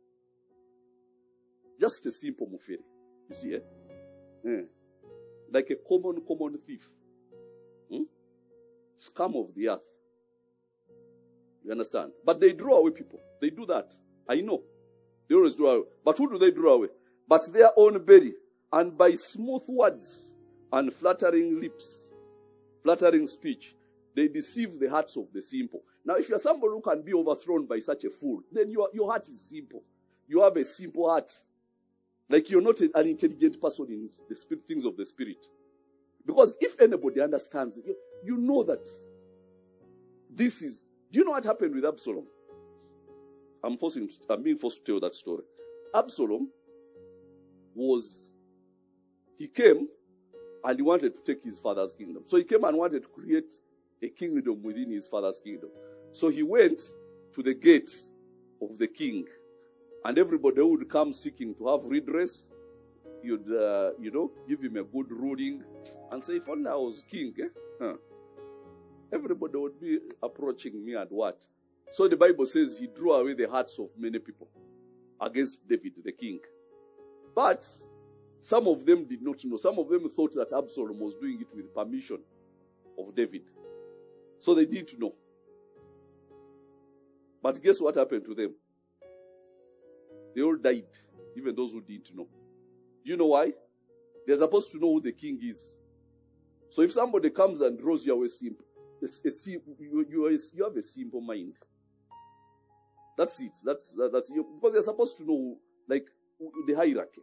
Just a simple mufere. You see, eh? Yeah. Like a common, common thief. Hmm? Scum of the earth. You understand? But they draw away people. They do that. I know. They always draw away. But who do they draw away? But their own belly. And by smooth words and flattering lips, flattering speech, they deceive the hearts of the simple. Now, if you're somebody who can be overthrown by such a fool, then your, your heart is simple. You have a simple heart. Like you're not an intelligent person in the spirit, things of the spirit. Because if anybody understands it, you, you know that this is... Do you know what happened with Absalom? I'm forcing, I'm being forced to tell that story. Absalom was... He came and he wanted to take his father's kingdom. So he came and wanted to create a kingdom within his father's kingdom. So he went to the gate of the king. And everybody would come seeking to have redress. You'd, uh, you know, give him a good ruling. And say, if only I was king, eh? Huh. Everybody would be approaching me and what? So the Bible says he drew away the hearts of many people against David, the king. But some of them did not know. Some of them thought that Absalom was doing it with permission of David. So they didn't know. But guess what happened to them? They all died, even those who didn't know. Do you know why? They're supposed to know who the king is. So if somebody comes and draws you away simple, a, a, you, you, are, you have a simple mind. That's it. That's that, that's you, because they're supposed to know, like, the hierarchy.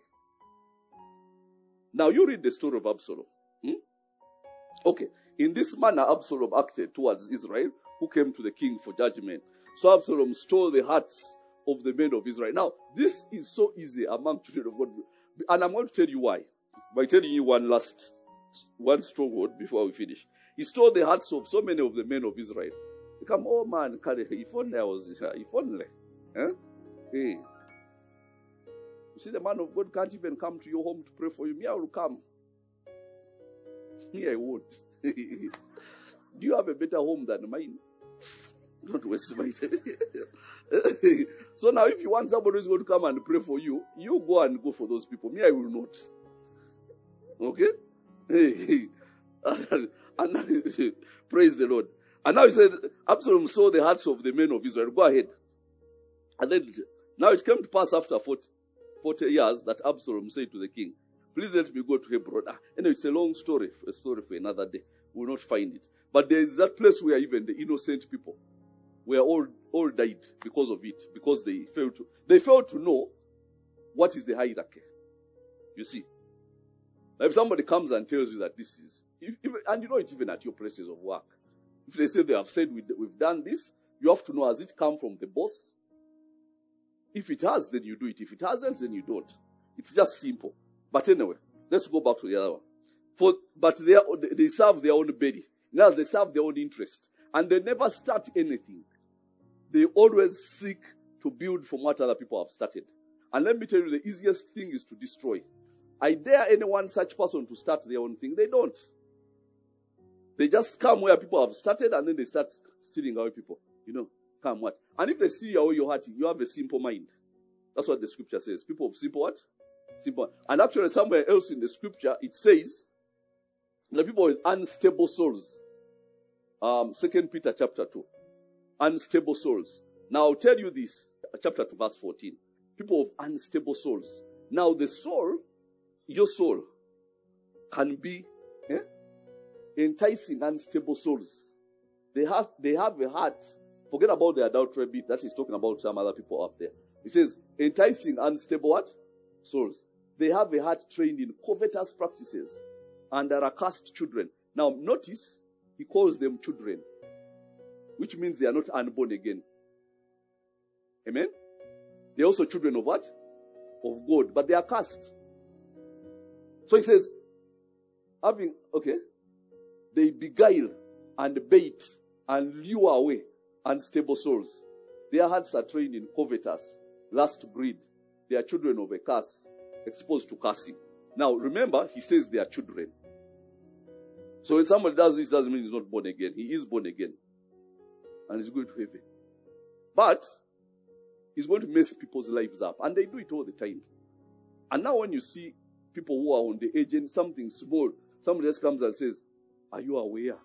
Now you read the story of Absalom. Hmm? Okay. In this manner, Absalom acted towards Israel, who came to the king for judgment. So Absalom stole the hearts of the men of Israel. Now, this is so easy among children of God. And I'm going to tell you why. By telling you one last, one strong word before we finish. He stole the hearts of so many of the men of Israel. They come, oh man, if only I was, if only. Eh? Hey. You see, the man of God can't even come to your home to pray for you. Me, I will come. Me, I won't. Do you have a better home than mine? Don't waste my time. So now if you want somebody who's going to come and pray for you, you go and go for those people. Me, I will not. Okay? Hey, and, and praise the Lord. And now he said, Absalom saw the hearts of the men of Israel. Go ahead. And then, now it came to pass after forty, forty years that Absalom said to the king, please let me go to Hebron. Ah, anyway, it's a long story, a story for another day. We will not find it. But there is that place where even the innocent people were all, all died because of it, because they failed to, they failed to know what is the hierarchy. You see. Now if somebody comes and tells you that this is, if, if, and you know it even at your places of work, if they say they have said we, we've done this, you have to know, has it come from the boss? If it has, then you do it. If it hasn't, then you don't. It's just simple. But anyway, let's go back to the other one. For, but they, are, they serve their own belly. Now they serve their own interest. And they never start anything. they always seek to build from what other people have started. And let me tell you, the easiest thing is to destroy. I dare anyone such person to start their own thing. They don't. They just come where people have started and then they start stealing away people. You know, come what? And if they steal away your heart, you have a simple mind. That's what the scripture says. People of simple what? Simple. And actually somewhere else in the scripture, it says, the people with unstable souls. Um, Second Peter chapter two. Unstable souls. Now I'll tell you this. Chapter two verse fourteen. People of unstable souls. Now the soul, your soul, can be eh, enticing unstable souls. They have they have a heart. Forget about the adultery bit. That is talking about some other people up there. It says enticing unstable what? Souls. They have a heart trained in covetous practices and are accursed children. Now notice, he calls them children, which means they are not unborn again. Amen? They're also children of what? Of God, but they are cursed. So he says, having, okay, they beguile and bait and lure away unstable souls. Their hearts are trained in covetous, lust, greed. They are children of a curse, exposed to cursing. Now remember, he says they are children. So when somebody does this, doesn't mean he's not born again. He is born again. And he's going to heaven. But he's going to mess people's lives up. And they do it all the time. And now when you see people who are on the edge and something small, somebody just comes and says, are you aware?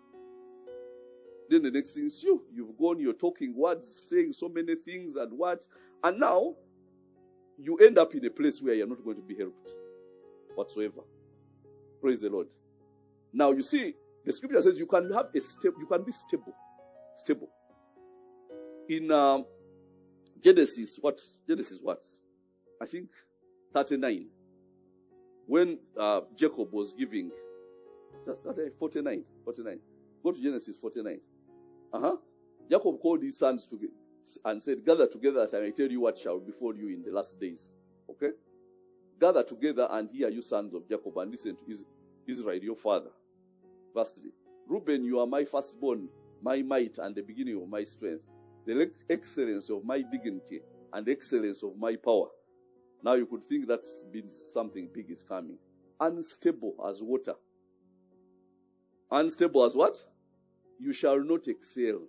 Then the next thing is you. You've gone, you're talking words, saying so many things and what. And now, you end up in a place where you're not going to be helped whatsoever. Praise the Lord. Now you see, the scripture says you can have a step, you can be stable. Stable. In um, Genesis, what? Genesis what? I think thirty-nine. When uh, Jacob was giving, just forty-nine, forty-nine. Go to Genesis forty-nine. Uh-huh. Jacob called his sons together and said, gather together that I may tell you what shall befall you in the last days. Okay? Gather together and hear, you sons of Jacob, and listen to Israel, your father. Verse three. Reuben, you are my firstborn, my might, and the beginning of my strength, the excellence of my dignity, and excellence of my power. Now you could think that means something big is coming. Unstable as water. Unstable as what? You shall not excel.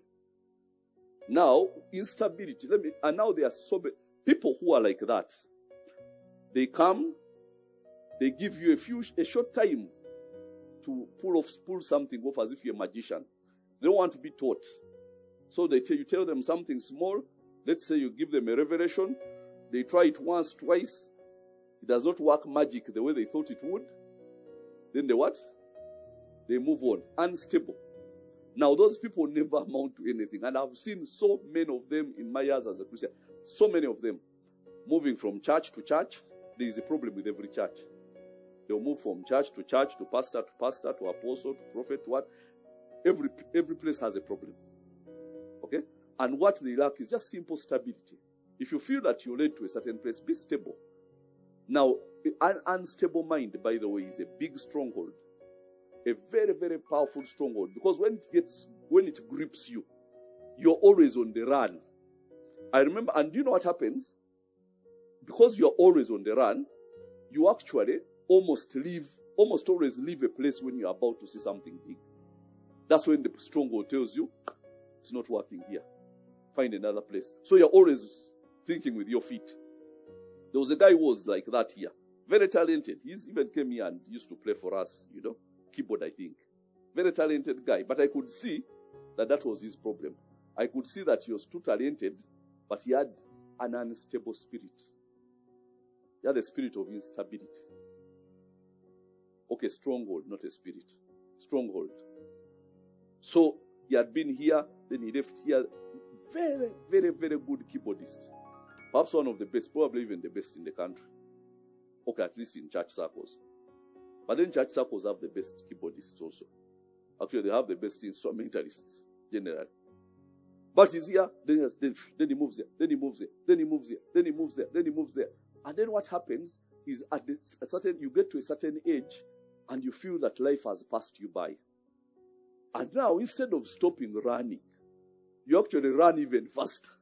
Now, instability. Let me, and now there are so many people who are like that. They come, they give you a few, a short time to pull off, pull something off as if you're a magician. They don't want to be taught. So they tell you, tell them something small. Let's say you give them a revelation. They try it once, twice. It does not work magic the way they thought it would. Then they what? They move on. Unstable. Now those people never amount to anything. And I've seen so many of them in my years as a Christian. So many of them. Moving from church to church. There is a problem with every church. They'll move from church to church, to pastor to pastor, to apostle, to prophet, to what? Every, every place has a problem. Okay? And what they lack is just simple stability. If you feel that you're led to a certain place, be stable. Now, an unstable mind, by the way, is a big stronghold. A very, very powerful stronghold. Because when it gets, when it grips you, you're always on the run. I remember, and do you know what happens? Because you're always on the run, you actually almost leave, almost always leave a place when you're about to see something big. That's when the stronghold tells you, it's not working here. Find another place. So you're always thinking with your feet. There was a guy who was like that here. Very talented. He even came here and used to play for us, you know. Keyboard, I think. Very talented guy. But I could see that that was his problem. I could see that he was too talented, but he had an unstable spirit. He had a spirit of instability. Okay, stronghold, not a spirit. Stronghold. So, he had been here, then he left here. Very, very, very good keyboardist. Perhaps one of the best, probably even the best in the country. Okay, at least in church circles. But then church circles have the best keyboardists also. Actually, they have the best instrumentalists, generally. But he's here, then, then, then he moves there, then he moves there, then he moves there, then he moves there, then he moves there. And then what happens is at the, a certain, you get to a certain age and you feel that life has passed you by. And now, instead of stopping running, you actually run even faster.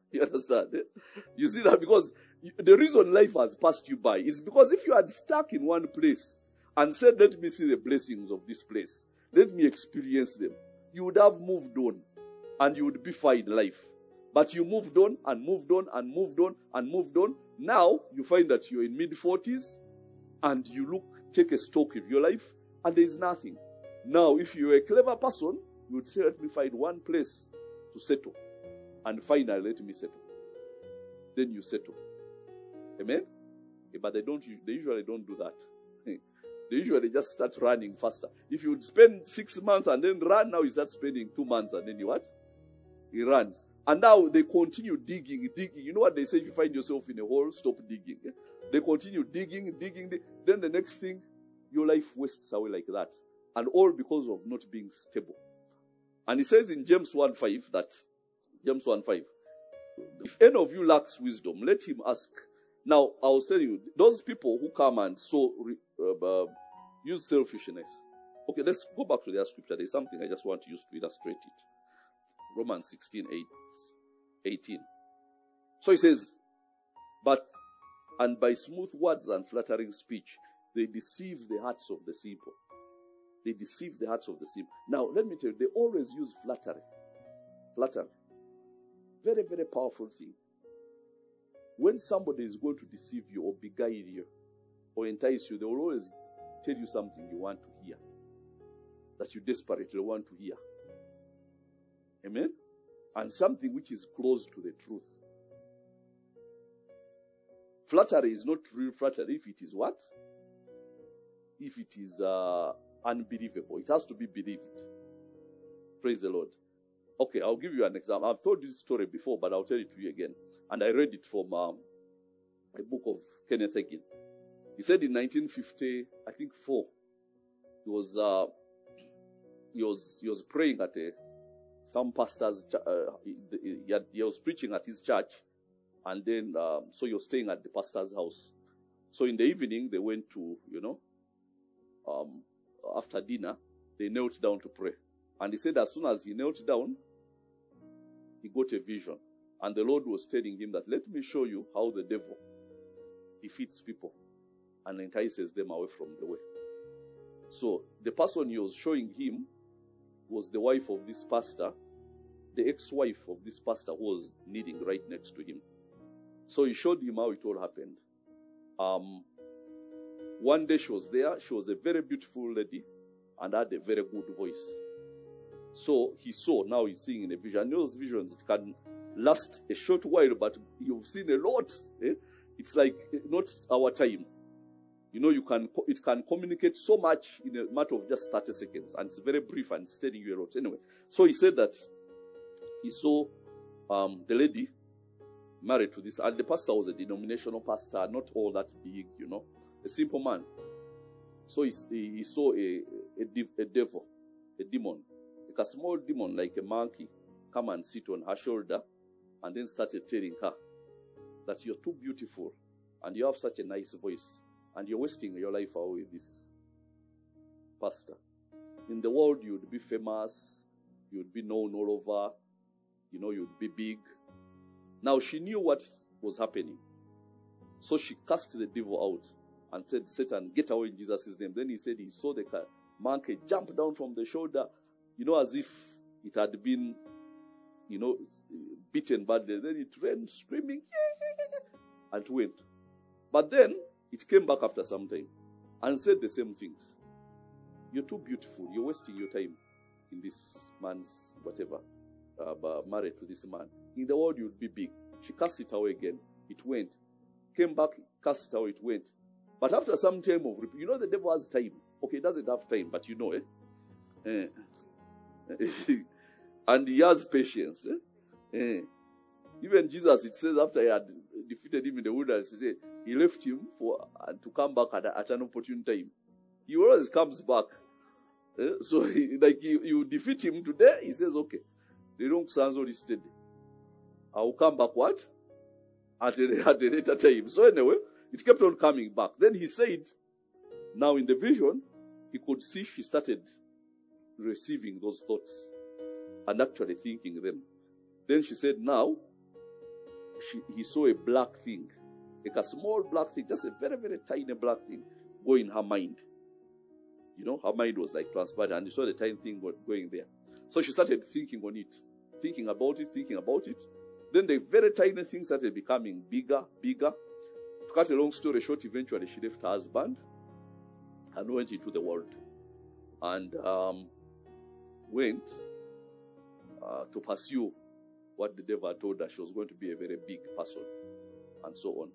You understand? Eh? You see that because you, the reason life has passed you by is because if you had stuck in one place and said, let me see the blessings of this place, let me experience them, you would have moved on and you would be fine in life. But you moved on and moved on and moved on and moved on. Now you find that you're in mid forties and you look, take a stock of your life and there is nothing. Now, if you're a clever person, you would say, let me find one place to settle. And finally, let me settle. Then you settle. Amen? Yeah, but they don't. They usually don't do that. They usually just start running faster. If you spend six months and then run, now you start spending two months and then you what? He runs. And now they continue digging, digging. You know what they say? If you find yourself in a hole, stop digging. They continue digging, digging. Then the next thing, your life wastes away like that. And all because of not being stable. And he says in James one five that, James one five, if any of you lacks wisdom, let him ask. Now, I was telling you, those people who come and so uh, uh, use selfishness. Okay, let's go back to their scripture. There's something I just want to use to illustrate it. Romans sixteen, eighteen. So he says, but, and by smooth words and flattering speech, they deceive the hearts of the simple. They deceive the hearts of the simple. Now, let me tell you, they always use flattery. Flattery. Very, very powerful thing. When somebody is going to deceive you or beguile you or entice you, they will always tell you something you want to hear. That you desperately want to hear. Amen? And something which is close to the truth. Flattery is not real flattery if it is what? If it is uh, unbelievable. It has to be believed. Praise the Lord. Okay, I'll give you an example. I've told you this story before, but I'll tell it to you again. And I read it from um, a book of Kenneth Hagin. He said in nineteen fifty, I think four, he was uh, he was he was praying at a some pastor's. Uh, he, he, had, he was preaching at his church, and then um, so he was staying at the pastor's house. So in the evening, they went to you know, um, after dinner, they knelt down to pray, and he said as soon as he knelt down, he got a vision. And the Lord was telling him that, let me show you how the devil defeats people and entices them away from the way. So the person he was showing him was the wife of this pastor, the ex-wife of this pastor who was kneeling right next to him. So he showed him how it all happened. Um, one day she was there. She was a very beautiful lady and had a very good voice. So he saw, now he's seeing in a vision. And those visions, it can last a short while, but you've seen a lot. Eh? It's like not our time. You know, you can it can communicate so much in a matter of just thirty seconds, and it's very brief and it's telling you a lot. Anyway, so he said that he saw um, the lady married to this, and the pastor was a denominational pastor, not all that big, you know, a simple man. So he, he saw a, a, a devil, a demon, like a small demon, like a monkey, come and sit on her shoulder. And then started telling her that you're too beautiful and you have such a nice voice and you're wasting your life away with this pastor. In the world, you would be famous, you would be known all over, you know, you'd be big. Now, she knew what was happening. So she cast the devil out and said, Satan, get away in Jesus' name. Then he said he saw the monkey jump down from the shoulder, you know, as if it had been you know, beaten badly. Then it ran screaming and went. But then it came back after some time and said the same things. You're too beautiful. You're wasting your time in this man's whatever, uh, married to this man. In the world, you'd be big. She cast it away again. It went. Came back, cast it away, it went. But after some time of, you know, the devil has time. Okay, it doesn't have time, but you know, eh? eh. And he has patience. Eh? Eh. Even Jesus, it says after he had defeated him in the wilderness, he said he left him for uh, to come back at, at an opportune time. He always comes back. Eh? So, he, like you, you defeat him today, he says, okay, the wrong sons are listed. I will come back what? At a, at a later time. So anyway, it kept on coming back. Then he said, now in the vision, he could see she started receiving those thoughts and actually thinking them. Then she said, now, she, he saw a black thing, like a small black thing, just a very, very tiny black thing go in her mind. You know, her mind was like transparent, and you saw the tiny thing going there. So she started thinking on it, thinking about it, thinking about it. Then the very tiny thing started becoming bigger, bigger. To cut a long story short, eventually she left her husband and went into the world. And um, went uh, to pursue what the devil told her she was going to be a very big person, and so on.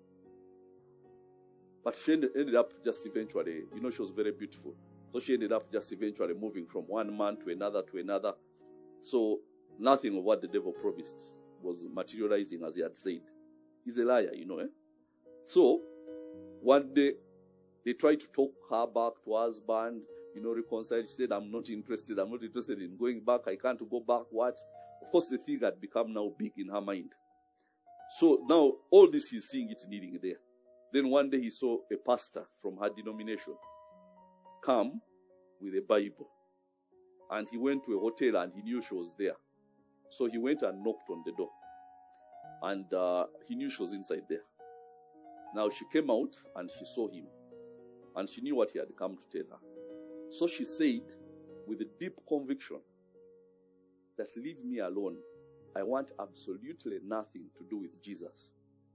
But she ended, ended up just eventually, you know, she was very beautiful. So she ended up just eventually moving from one man to another to another. So nothing of what the devil promised was materializing as he had said. He's a liar, you know. Eh? So one day they tried to talk her back to her husband, you know, reconcile. She said, I'm not interested. I'm not interested in going back. I can't go back. What? Of course, the thing had become now big in her mind. So now all this he's seeing it needing there. Then one day he saw a pastor from her denomination come with a Bible. And he went to a hotel and he knew she was there. So he went and knocked on the door. And uh, he knew she was inside there. Now she came out and she saw him. And she knew what he had come to tell her. So she said, with a deep conviction, that leave me alone. I want absolutely nothing to do with Jesus.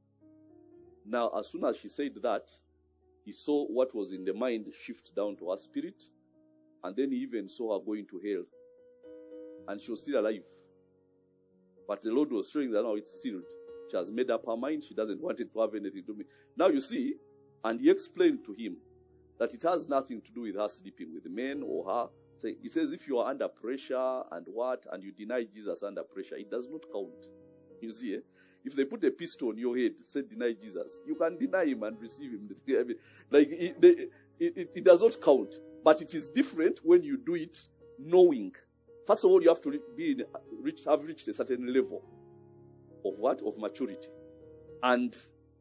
Now, as soon as she said that, he saw what was in the mind shift down to her spirit. And then he even saw her going to hell. And she was still alive. But the Lord was showing that now it's sealed. She has made up her mind. She doesn't want it to have anything to do with me. Now you see, and he explained to him that it has nothing to do with her sleeping with men or her. So he says if you are under pressure and what, and you deny Jesus under pressure, it does not count. You see, eh? If they put a pistol on your head, say deny Jesus, you can deny him and receive him. I mean, like it, they, it, it, it does not count. But it is different when you do it knowing. First of all, you have to be in, reach, have reached a certain level of what? Of maturity. And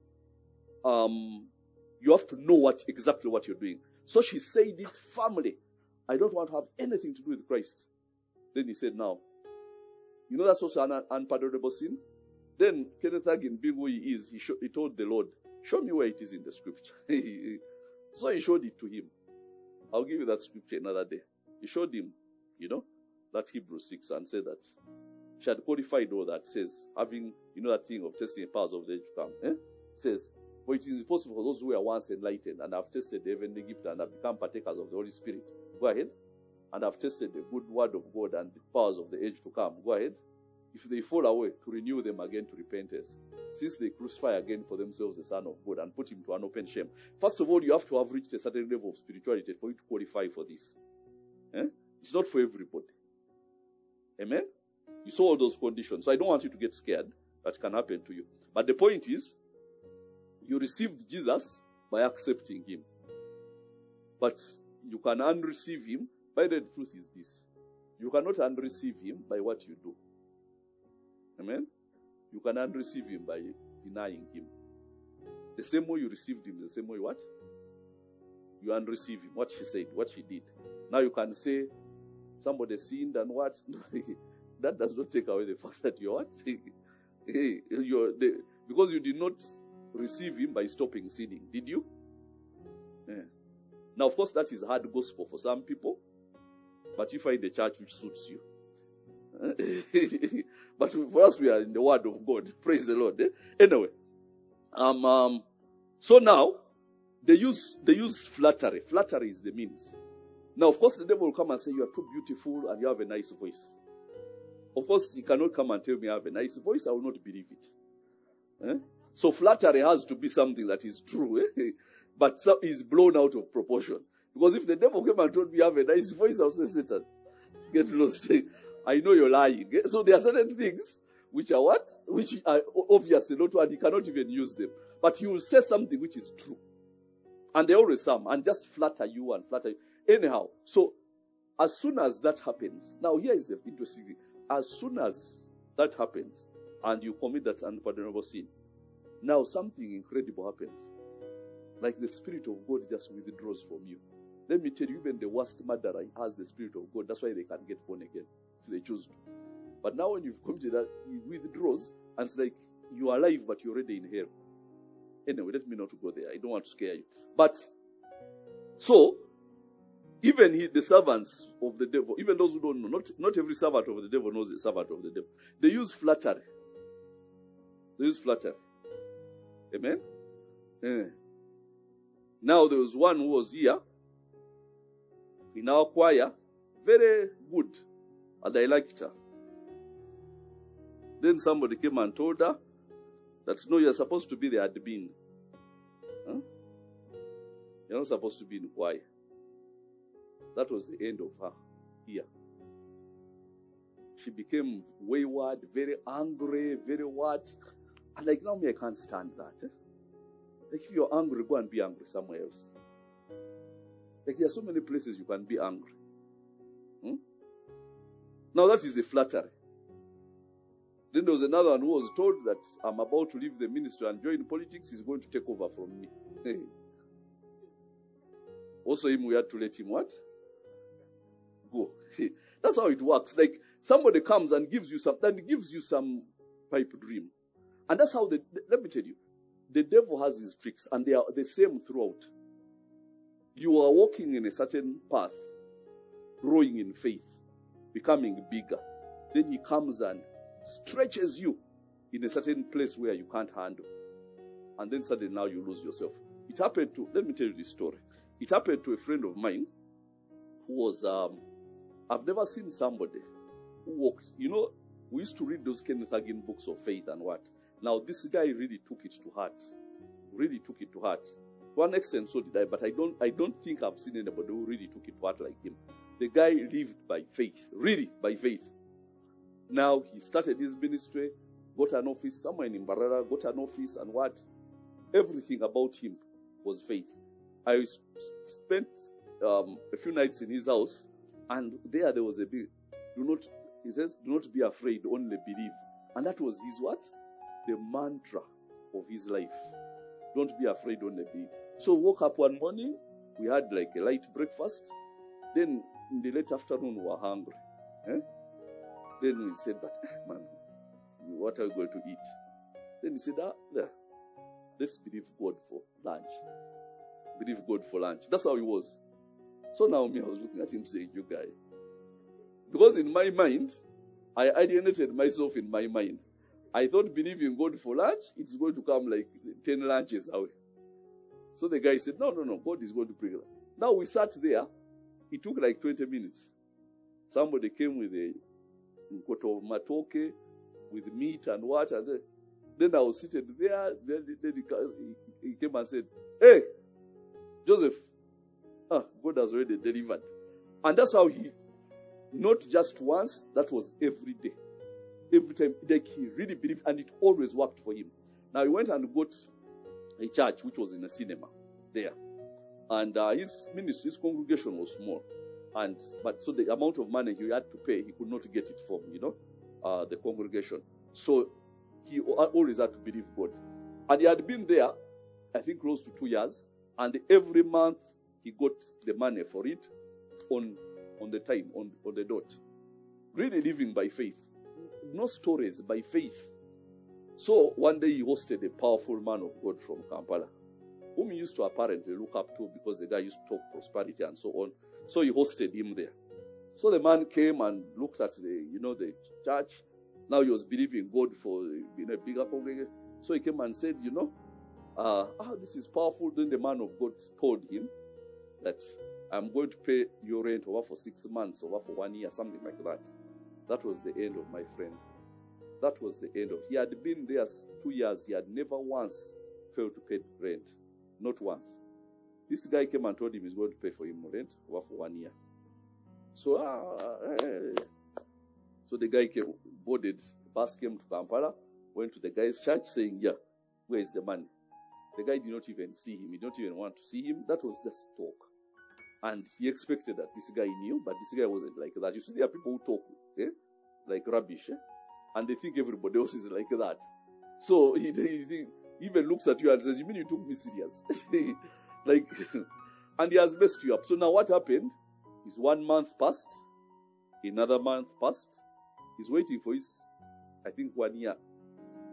um, you have to know what exactly what you're doing. So she said it firmly. I don't want to have anything to do with Christ. Then he said, now, you know that's also an unpardonable sin? Then Kenneth Hagin, being who he is, he, show, he told the Lord, show me where it is in the scripture. So he showed it to him. I'll give you that scripture another day. He showed him, you know, that Hebrews six and said that she had qualified all that. Says, having, you know, that thing of testing the powers of the age to come. Eh? Says, for it is possible for those who were once enlightened and have tasted the heavenly gift and have become partakers of the Holy Spirit. Go ahead. And have tasted the good word of God and the powers of the age to come. Go ahead. If they fall away, to renew them again to repentance, since they crucify again for themselves the Son of God and put him to an open shame. First of all, you have to have reached a certain level of spirituality for you to qualify for this. Eh? It's not for everybody. Amen? You saw all those conditions. So I don't want you to get scared. That can happen to you. But the point is, you received Jesus by accepting him. But you can unreceive him. By the truth is this. You cannot unreceive him by what you do. Amen? You can unreceive him by denying him. The same way you received him, the same way what? You unreceive him. What she said, what she did. Now you can say, somebody sinned and what? That does not take away the fact that you're what? you're the, because you did not receive him by stopping sinning. Did you? Yeah. Now, of course, that is hard gospel for some people. But you find a church which suits you. But for us, we are in the word of God. Praise the Lord. Eh? Anyway. Um, um, so now, they use, they use flattery. Flattery is the means. Now, of course, the devil will come and say, you are too beautiful and you have a nice voice. Of course, he cannot come and tell me I have a nice voice. I will not believe it. Eh? So flattery has to be something that is true. Eh? But is blown out of proportion. Because if the devil came and told me I have a nice voice, I would say, Satan, get lost. I know you're lying. Eh? So there are certain things which are what? Which are obviously not true and he cannot even use them. But he will say something which is true. And they always some. And just flatter you and flatter you. Anyhow, so as soon as that happens, now here is the interesting thing. As soon as that happens and you commit that unpardonable sin, now something incredible happens. Like the Spirit of God just withdraws from you. Let me tell you, even the worst murderer has the Spirit of God. That's why they can get born again if they choose to. But now when you've committed that, he withdraws and it's like you are alive, but you're already in hell. Anyway, let me not go there. I don't want to scare you. But, so, even he, the servants of the devil, even those who don't know, not, not every servant of the devil knows the servant of the devil. They use flattery. They use flattery. Amen? Yeah. Now there was one who was here in our choir, very good, and I liked her. Then somebody came and told her that no, you're supposed to be the admin. Huh? You're not supposed to be in choir. That was the end of her here. She became wayward, very angry, very what? And like now me, I can't stand that. Eh? Like if you're angry, go and be angry somewhere else. Like there are so many places you can be angry. Hmm? Now that is the flattery. Then there was another one who was told that I'm about to leave the ministry and join politics. He's going to take over from me. Also him, we had to let him what? Go. That's how it works. Like somebody comes and gives you some, then gives you some pipe dream. And that's how the, let me tell you, the devil has his tricks and they are the same throughout. You are walking in a certain path, growing in faith, becoming bigger. Then he comes and stretches you in a certain place where you can't handle. And then suddenly now you lose yourself. It happened to, let me tell you this story. It happened to a friend of mine who was, um, I've never seen somebody who walked, you know, we used to read those Kenneth Hagin books of faith and what. Now this guy really took it to heart. Really took it to heart. To one extent so did I, but I don't, I don't think I've seen anybody who really took it to heart like him. The guy lived by faith, really by faith. Now he started his ministry, got an office somewhere in Mbarara, got an office and what? Everything about him was faith. I spent um, a few nights in his house, and there there was a big, do not, he says, do not be afraid, only believe. And that was his what? The mantra of his life. Don't be afraid, only believe. So woke up one morning, we had like a light breakfast. Then in the late afternoon we were hungry. Eh? Then we said, but man, what are we going to eat? Then he said, ah, there, let's believe God for lunch. Believe God for lunch. That's how he was. So now me, I was looking at him saying, you guys. Because in my mind, I alienated myself in my mind. I thought believing God for lunch, it's going to come like ten lunches away. So the guy said, no, no, no, God is going to bring it. Now we sat there. It took like twenty minutes. Somebody came with a koto matoke, with meat and what. And then, then I was sitting there. Then, then he, he came and said, hey, Joseph, ah, God has already delivered. And that's how he, not just once, that was every day. Every time, like he really believed, and it always worked for him. Now he went and got a church which was in a cinema there. And uh, his ministry, his congregation was small. And but so the amount of money he had to pay, he could not get it from, you know, uh, the congregation. So he always had to believe God. And he had been there, I think, close to two years. And every month he got the money for it on on the time, on, on the dot. Really living by faith. No stories, by faith. So one day he hosted a powerful man of God from Kampala, whom he used to apparently look up to because the guy used to talk prosperity and so on. So he hosted him there. So the man came and looked at the, you know, the church. Now he was believing God for, you know, a bigger congregation. So he came and said, you know, uh, ah, this is powerful. Then the man of God told him that I'm going to pay your rent over for six months, over for one year, something like that. That was the end of my friend. That was the end of. He had been there two years. He had never once failed to pay rent. Not once. This guy came and told him he's going to pay for him rent over for one year. So, ah, hey. So the guy came, boarded, the bus came to Kampala, went to the guy's church saying, yeah, where is the money? The guy did not even see him. He did not even want to see him. That was just talk. And he expected that this guy knew, but this guy wasn't like that. You see, there are people who talk eh? like rubbish, eh? And they think everybody else is like that. So he, he, he even looks at you and says, you mean you took me serious? Like, and he has messed you up. So now what happened is one month passed, another month passed. He's waiting for his, I think, one year.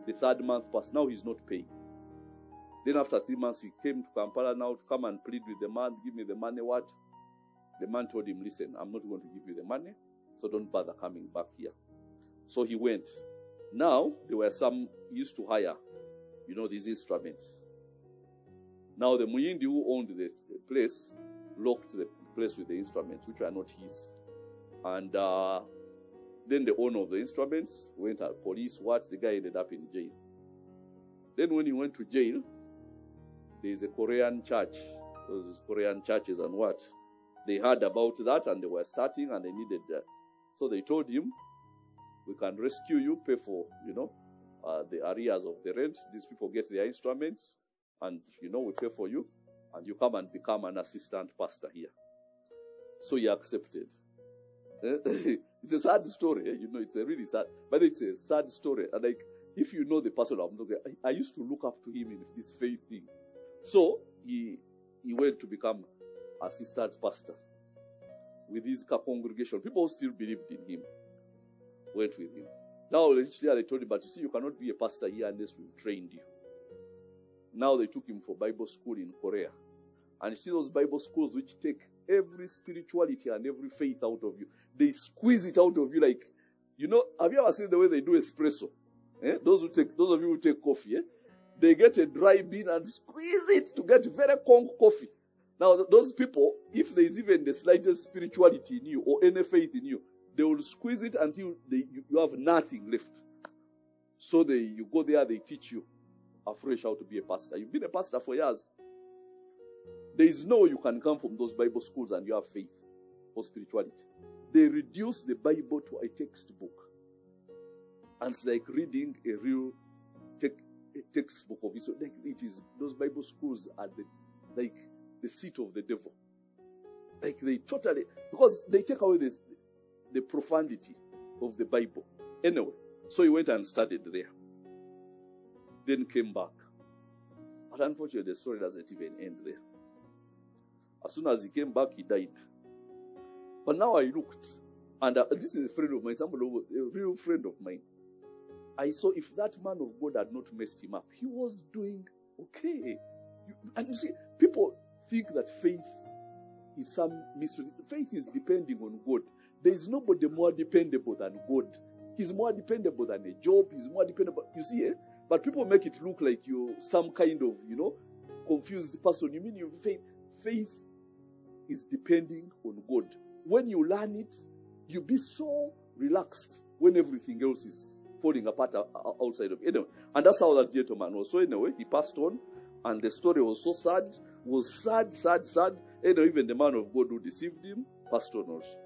The third month passed. Now he's not paying. Then after three months, he came to Kampala now to come and plead with the man, give me the money, what? The man told him, listen, I'm not going to give you the money, so don't bother coming back here. So he went. Now, there were some, he used to hire, you know, these instruments. Now, the Muyindi who owned the place locked the place with the instruments, which are not his. And uh, then the owner of the instruments went at police, what? The guy ended up in jail. Then when he went to jail, there is a Korean church. Those Korean churches and what? They heard about that and they were starting and they needed that. So they told him, we can rescue you, pay for, you know, uh, the arrears of the rent. These people get their instruments and, you know, we pay for you. And you come and become an assistant pastor here. So he accepted. It's a sad story, eh? You know, it's a really sad, but it's a sad story. And like, if you know the person I'm looking at, I, I used to look up to him in this faith thing. So he he went to become assistant pastor with his congregation. People who still believed in him went with him. Now they told him, but you see, you cannot be a pastor here unless we've trained you. Now they took him for Bible school in Korea. And you see those Bible schools which take every spirituality and every faith out of you. They squeeze it out of you like, you know, have you ever seen the way they do espresso? Eh? Those who take, those of you who take coffee, eh? They get a dry bean and squeeze it to get very conk coffee. Now, th- those people, if there is even the slightest spirituality in you or any faith in you, they will squeeze it until they, you, you have nothing left. So they, you go there, they teach you afresh how to be a pastor. You've been a pastor for years. There is no way you can come from those Bible schools and you have faith or spirituality. They reduce the Bible to a textbook. And it's like reading a real te- a textbook of it. So like it is, those Bible schools are the, like the seat of the devil. Like they totally, because they take away this, the profundity of the Bible. Anyway, so he went and studied there. Then came back. But unfortunately, the story doesn't even end there. As soon as he came back, he died. But now I looked, and uh, this is a friend of mine, somebody, a real friend of mine. I saw if that man of God had not messed him up, he was doing okay. And you see, people think that faith is some mystery. Faith is depending on God. There is nobody more dependable than God. He's more dependable than a job. He's more dependable. You see, eh? But people make it look like you're some kind of, you know, confused person. You mean you faith? Faith is depending on God. When you learn it, you be so relaxed when everything else is falling apart outside of it. Anyway, and that's how that gentleman was. So anyway, he passed on, and the story was so sad, was sad, sad, sad. Anyway, even the man of God who deceived him passed on also.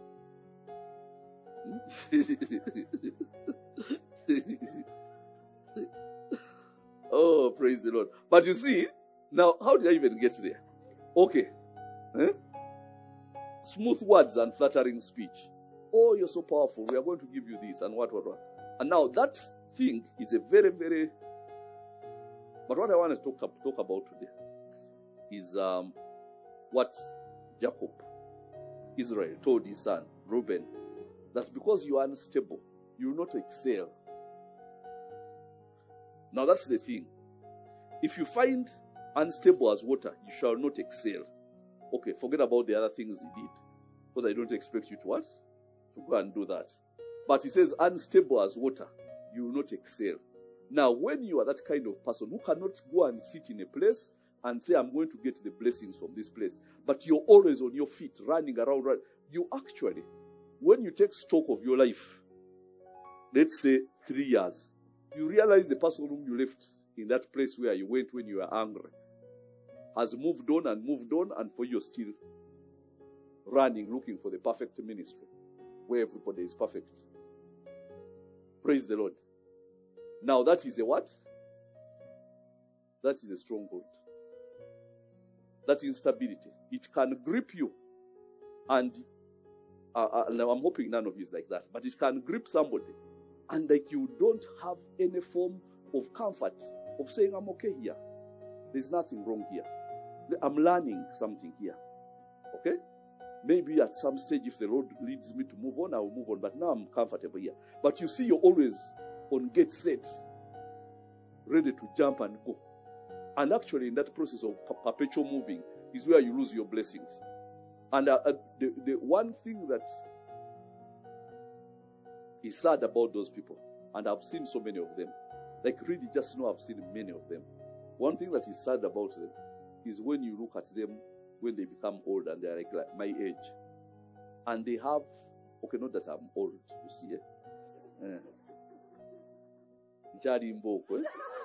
Oh, praise the Lord. But you see, now, how did I even get there? Okay. Eh? Smooth words and flattering speech. Oh, you're so powerful. We are going to give you this and what, what, what. And now that thing is a very, very... But what I want to talk, talk about today is um, what Jacob, Israel, told his son, Reuben, that because you are unstable, you will not excel. Now that's the thing. If you find unstable as water, you shall not excel. Okay, forget about the other things he did. Because I don't expect you to what? To go and do that. But he says, unstable as water, you will not excel. Now, when you are that kind of person who cannot go and sit in a place and say, I'm going to get the blessings from this place, but you're always on your feet, running around, running, you actually, when you take stock of your life, let's say three years, you realize the person whom you left in that place where you went when you were angry has moved on and moved on, and for you still running, looking for the perfect ministry where everybody is perfect. Praise the Lord. Now that is a what? That is a stronghold. That instability. It can grip you. And uh, uh, I'm hoping none of you is like that. But it can grip somebody. And like you don't have any form of comfort of saying, I'm okay here. There's nothing wrong here. I'm learning something here. Okay? Maybe at some stage, if the Lord leads me to move on, I will move on. But now I'm comfortable here. But you see, you're always on get set. ready to jump and go. And actually, in that process of perpetual moving is where you lose your blessings. And uh, uh, the, the one thing that is sad about those people, and I've seen so many of them, like really just know I've seen many of them. One thing that is sad about them is when you look at them when they become old and they're like, like my age. And they have, okay, not that I'm old, you see, eh? Jari Mboko,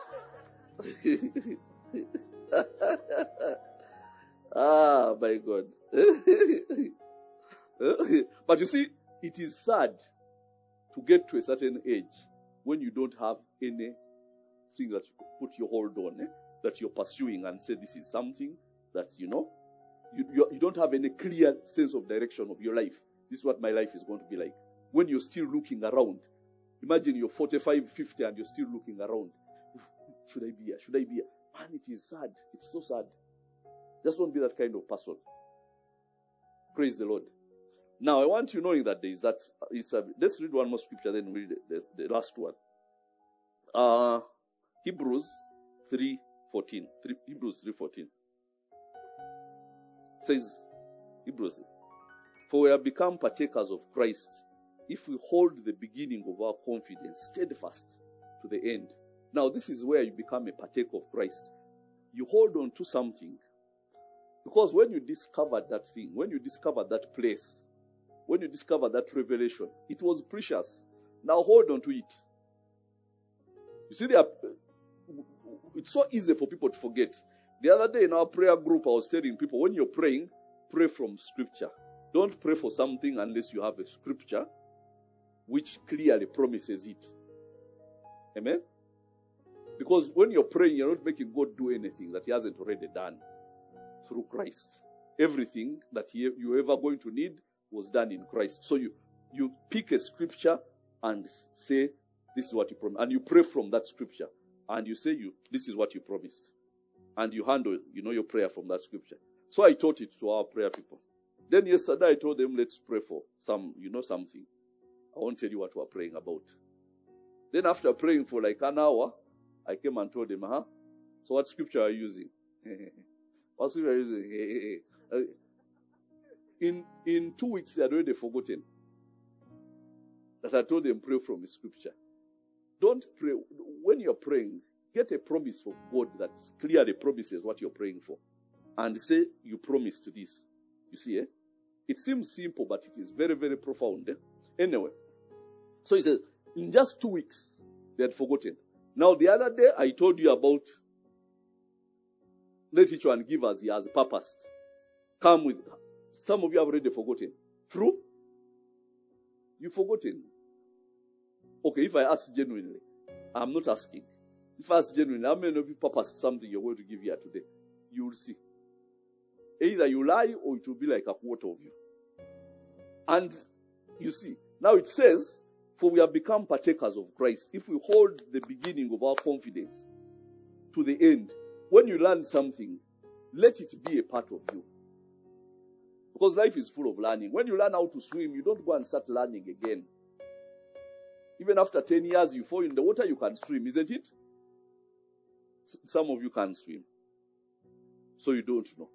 eh? Ah, my God. But you see, it is sad to get to a certain age when you don't have anything that you put your hold on, eh? That you're pursuing and say this is something that, you know, you, you, you don't have any clear sense of direction of your life. This is what my life is going to be like. When you're still looking around, imagine you're forty-five, fifty and you're still looking around. Should I be here? Should I be here? Man, it is sad. It's so sad. Just don't be that kind of person. Praise the Lord. Now, I want you knowing that there is that. Is a, let's read one more scripture, then read the, the, the last one. Uh, Hebrews three fourteen. Hebrews three fourteen. Says, Hebrews, for we have become partakers of Christ if we hold the beginning of our confidence steadfast to the end. Now, this is where you become a partaker of Christ. You hold on to something. Because when you discovered that thing, when you discovered that place, when you discovered that revelation, it was precious. Now hold on to it. You see, are, it's so easy for people to forget. The other day in our prayer group, I was telling people, when you're praying, pray from scripture. Don't pray for something unless you have a scripture which clearly promises it. Amen? Because when you're praying, you're not making God do anything that He hasn't already done through Christ. Everything that he, you're ever going to need was done in Christ. So you, you pick a scripture and say, this is what you promised. And you pray from that scripture. And you say, you, this is what you promised. And you handle, you know, your prayer from that scripture. So I taught it to our prayer people. Then yesterday I told them, let's pray for some, you know, something. I won't tell you what we're praying about. Then after praying for like an hour, I came and told them, huh? So what scripture are you using? What scripture are you using? In, in two weeks, they had already forgotten that I told them pray from the scripture. Don't pray. When you're praying, get a promise from God that clearly promises what you're praying for. And say, you promised this. You see, eh? It seems simple, but it is very, very profound. Eh? Anyway, so he says, in just two weeks, they had forgotten. Now, the other day, I told you about let each one give as he has purposed. Come with, some of you have already forgotten. True? You've forgotten. Okay, if I ask genuinely, I'm not asking. If I ask genuinely, how many of you purposed something you're going to give here today? You will see. Either you lie or it will be like a quarter of you. And you see, now it says, for we have become partakers of Christ if we hold the beginning of our confidence to the end. When you learn something, let it be a part of you. Because life is full of learning. When you learn how to swim, you don't go and start learning again. Even after ten years, you fall in the water, you can swim, isn't it? Some of you can't swim. So you don't know.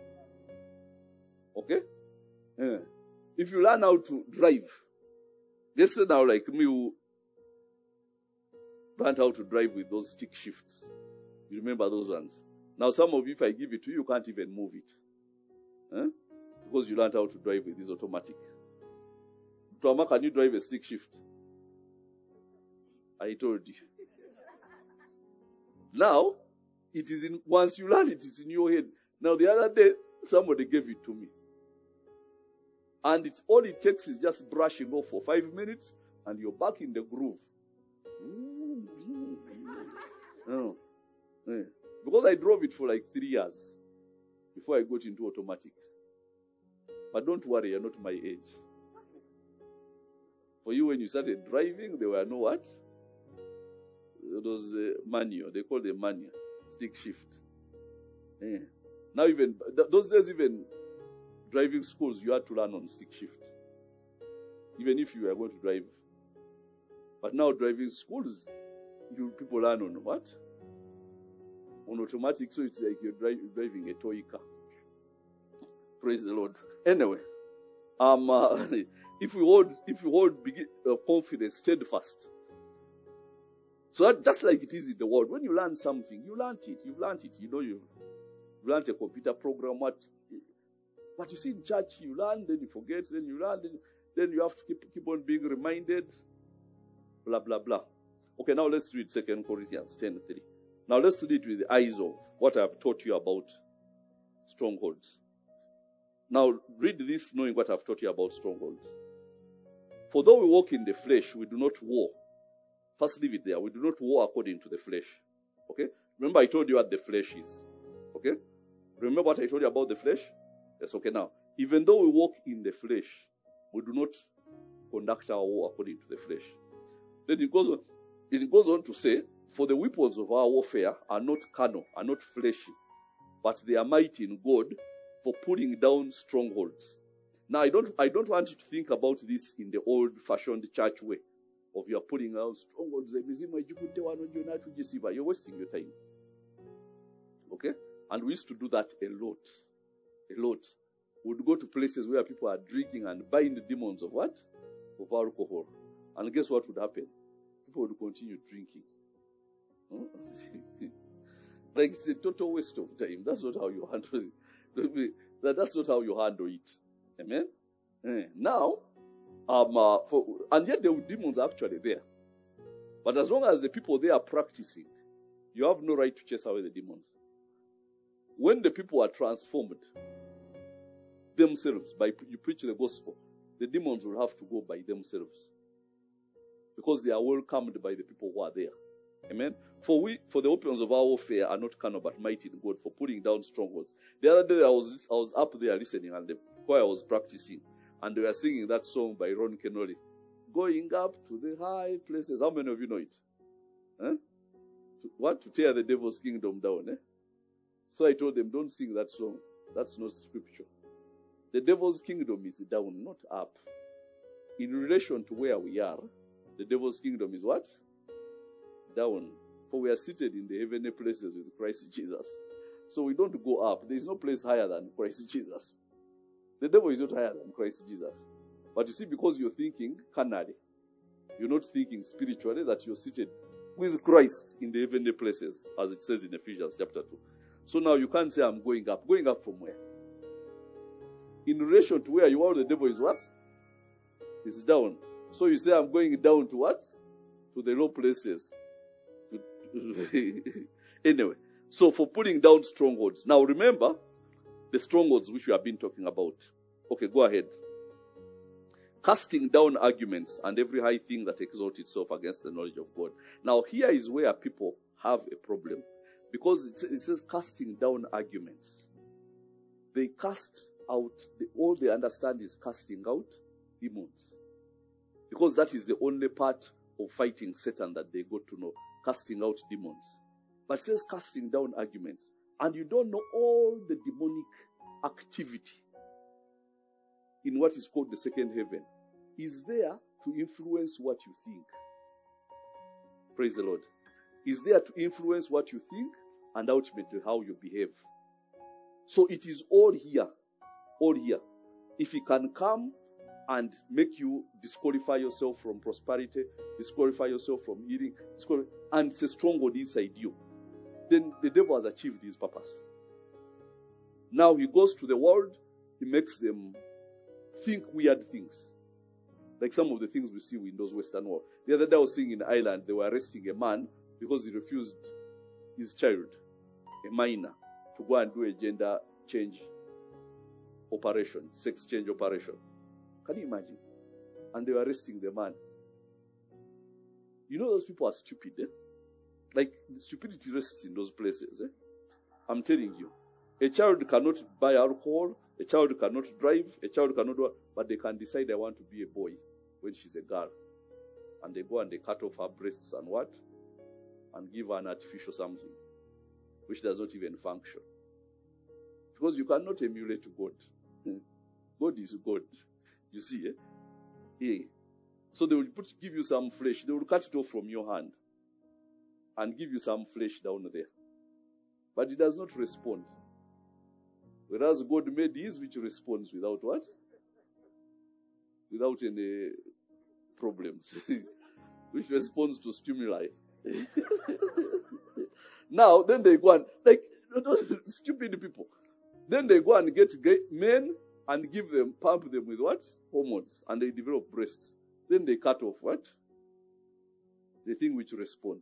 Okay? Yeah. If you learn how to drive, let's say now like me who learned how to drive with those stick shifts. You remember those ones? Now some of you, if I give it to you, you can't even move it. Huh? Because you learned how to drive with this automatic. Tuama, can you drive a stick shift? I told you. Now, it is in, once you learn it, it's in your head. Now the other day, somebody gave it to me. And it, all it takes is just brushing off for five minutes and you're back in the groove. Oh. Yeah. Because I drove it for like three years before I got into automatic. But don't worry, you're not my age. For you, when you started driving, there were no what? Those uh, manual. They call them manual. Stick shift. Yeah. Now even, th- those days even, driving schools, you had to learn on stick shift. Even if you were going to drive. But now driving schools, you people learn on what? on automatic, so it's like you're dri- driving a toy car. Praise the Lord. Anyway, um, uh, if we hold, if we hold begin, uh, confidence, steadfast. So that just like it is in the world, when you learn something, you learned it. You've learned it. You know you've learned a computer program. What? But you see in church, you learn, then you forget, then you learn, then, then you have to keep keep on being reminded. Blah blah blah. Okay, now let's read Second Corinthians ten three. Now let's read it with the eyes of what I have taught you about strongholds. Now read this knowing what I've taught you about strongholds. For though we walk in the flesh, we do not war. First leave it there. We do not war according to the flesh. Okay? Remember I told you what the flesh is. Okay? Remember what I told you about the flesh? Yes, okay, now. Even though we walk in the flesh, we do not conduct our war according to the flesh. Then it goes on, it goes on to say, for the weapons of our warfare are not carnal, are not fleshy, but they are mighty in God for pulling down strongholds. Now, I don't, I don't want you to think about this in the old-fashioned church way of you are pulling down strongholds. You're wasting your time. Okay? And we used to do that a lot. A lot. We'd go to places where people are drinking and buying the demons of what? Of alcohol. And guess what would happen? People would continue drinking. Hmm? Like it's a total waste of time. That's not how you handle it. That's not how you handle it. Amen? Eh. Now, um, uh, for, and yet the demons are actually there. But as long as the people there are practicing, you have no right to chase away the demons. When the people are transformed themselves, by you preach the gospel, the demons will have to go by themselves. Because they are welcomed by the people who are there. Amen. For we, for the weapons of our warfare are not carnal but mighty in God for putting down strongholds. The other day I was I was up there listening and the choir was practicing and they were singing that song by Ron Kenoli, going up to the high places. How many of you know it? Huh? To, what? To tear the devil's kingdom down. Eh? So I told them, don't sing that song. That's not scripture. The devil's kingdom is down, not up. In relation to where we are, the devil's kingdom is what? Down. For we are seated in the heavenly places with Christ Jesus. So we don't go up. There is no place higher than Christ Jesus. The devil is not higher than Christ Jesus. But you see, because you're thinking carnally, you're not thinking spiritually, that you're seated with Christ in the heavenly places, as it says in Ephesians chapter two. So now you can't say, I'm going up. Going up from where? In relation to where you are, the devil is what? Is down. So you say, I'm going down to what? To the low places. Anyway, so for putting down strongholds. Now remember the strongholds which we have been talking about. Okay, go ahead. Casting down arguments and every high thing that exalts itself against the knowledge of God. Now here is where people have a problem. Because it, it says casting down arguments. They cast out, the, all they understand is casting out demons. Because that is the only part of fighting Satan that they got to know. Casting out demons. But it says casting down arguments. And you don't know all the demonic activity in what is called the second heaven is there to influence what you think. Praise the Lord. Is there to influence what you think and ultimately how you behave. So it is all here. All here. If he can come and make you disqualify yourself from prosperity, disqualify yourself from healing, and it's a stronghold inside you, then the devil has achieved his purpose. Now he goes to the world, he makes them think weird things. Like some of the things we see in those Western world. The other day I was seeing in Ireland, they were arresting a man because he refused his child, a minor, to go and do a gender change operation, sex change operation. Can you imagine? And they were arresting the man. You know those people are stupid, eh? Like, stupidity rests in those places, eh? I'm telling you. A child cannot buy alcohol, a child cannot drive, a child cannot do, but they can decide they want to be a boy when she's a girl. And they go and they cut off her breasts and what? And give her an artificial something, which does not even function. Because you cannot emulate God. God is God. You see, eh? Yeah. So they will put, give you some flesh. They will cut it off from your hand and give you some flesh down there. but it does not respond. Whereas God made his which responds without what? Without any problems. Which responds to stimuli. Now, then they go and, like, stupid people. Then they go and get men and give them, pump them with what? Hormones. And they develop breasts. Then they cut off what? The thing which responds.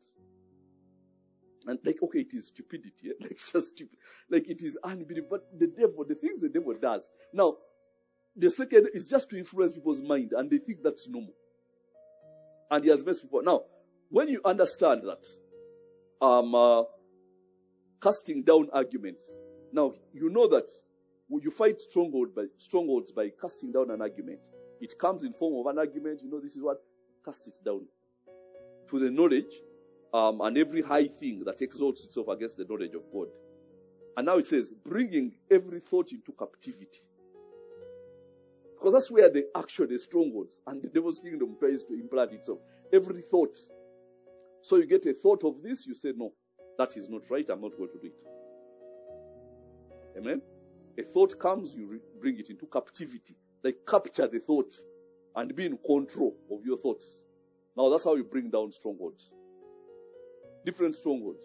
And like, okay, it is stupidity. Eh? Like, just stupid. Like, it is unbelievable. But the devil, the things the devil does. Now, the second is just to influence people's mind. And they think that's normal. And he has messed people. Now, when you understand that, um, uh, casting down arguments. Now, you know that when you fight stronghold by, strongholds by casting down an argument, it comes in form of an argument. You know, this is what? Cast it down. To the knowledge, um, and every high thing that exalts itself against the knowledge of God. And now it says, bringing every thought into captivity. Because that's where the actual the strongholds and the devil's kingdom tries to implant itself. Every thought. So you get a thought of this, you say, no, that is not right, I'm not going to do it. Amen? A thought comes, you re- bring it into captivity. Like capture the thought and be in control of your thoughts. Now that's how you bring down strongholds. Different strongholds.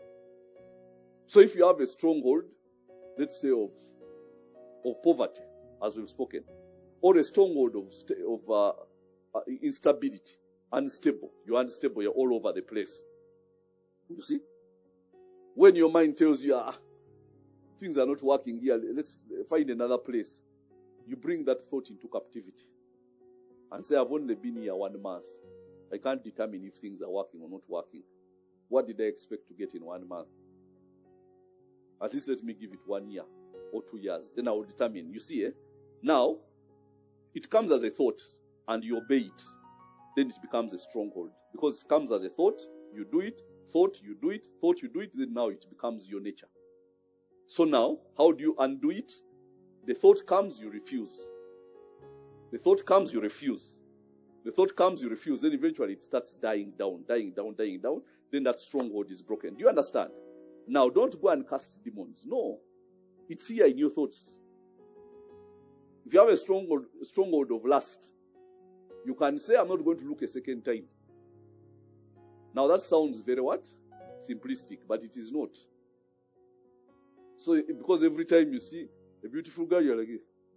So if you have a stronghold, let's say of, of poverty, as we've spoken, or a stronghold of, st- of uh, uh, instability, unstable. You're unstable, you're all over the place. You see? When your mind tells you, ah, things are not working here, let's find another place. You bring that thought into captivity. And say, I've only been here one month. I can't determine if things are working or not working. What did I expect to get in one month? At least let me give it one year or two years. Then I will determine. You see, eh? Now, it comes as a thought and you obey it. Then it becomes a stronghold. Because it comes as a thought, you do it, thought, you do it, thought, you do it, then now it becomes your nature. So now, how do you undo it? The thought comes, you refuse. The thought comes, you refuse. The thought comes, you refuse. Then eventually it starts dying down, dying down, dying down. Then that stronghold is broken. Do you understand? Now, don't go and cast demons. No. It's here in your thoughts. If you have a stronghold, a stronghold of lust, you can say, I'm not going to look a second time. Now that sounds very what? Simplistic, but it is not. So, because every time you see a beautiful girl, you're like,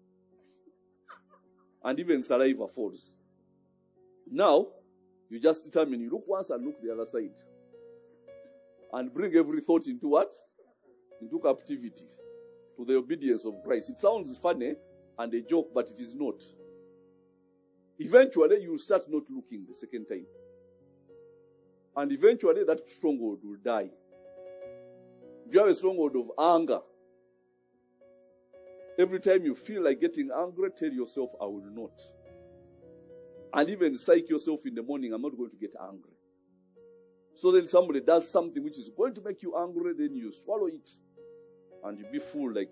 and even saliva falls. Now, you just determine, you look once and look the other side. And bring every thought into what? Into captivity. To the obedience of Christ. It sounds funny and a joke, but it is not. Eventually, you will start not looking the second time. And eventually, that stronghold will die. If you have a stronghold of anger, every time you feel like getting angry, tell yourself, I will not. And even psych yourself in the morning, I'm not going to get angry. So then somebody does something which is going to make you angry, then you swallow it. And you be full like...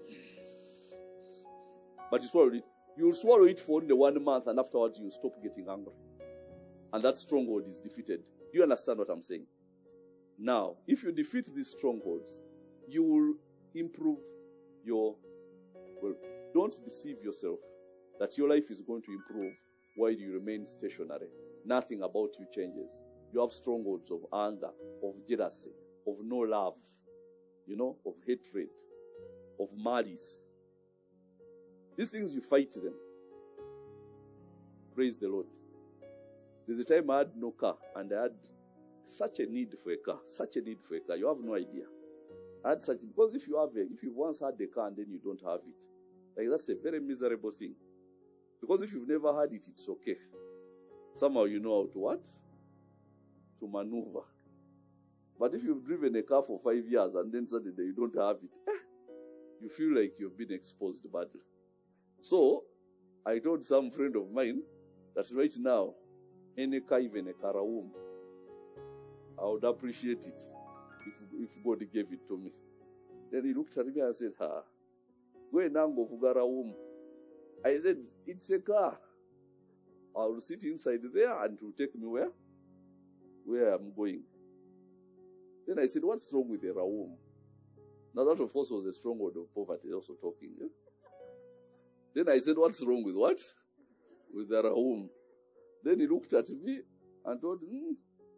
But you swallow it. You will swallow it for only one month and afterwards you stop getting angry. And that stronghold is defeated. Do you understand what I'm saying? Now, if you defeat these strongholds, you will improve your... Well, don't deceive yourself that your life is going to improve while you remain stationary. Nothing about you changes. You have strongholds of anger, of jealousy, of no love, you know, of hatred, of malice. These things, you fight them. Praise the Lord. There's a time I had no car and I had such a need for a car, such a need for a car. You have no idea. I had such, because if you have a, if you once had a car and then you don't have it, like that's a very miserable thing. Because if you've never had it, it's okay. Somehow you know how to what? To maneuver. But if you've driven a car for five years and then suddenly you don't have it, eh, you feel like you've been exposed badly. So, I told some friend of mine that right now, any car, even a Karaum, I would appreciate it if, if God gave it to me. Then he looked at me and said, ha, go and go for Karaum. I said, it's a car. I will sit inside there and it will take me where? Where I'm going. Then I said, what's wrong with a Raum? Now that of course was a stronghold of poverty also talking. Yeah? Then I said, what's wrong with what? With the Rahum. Then he looked at me and told me,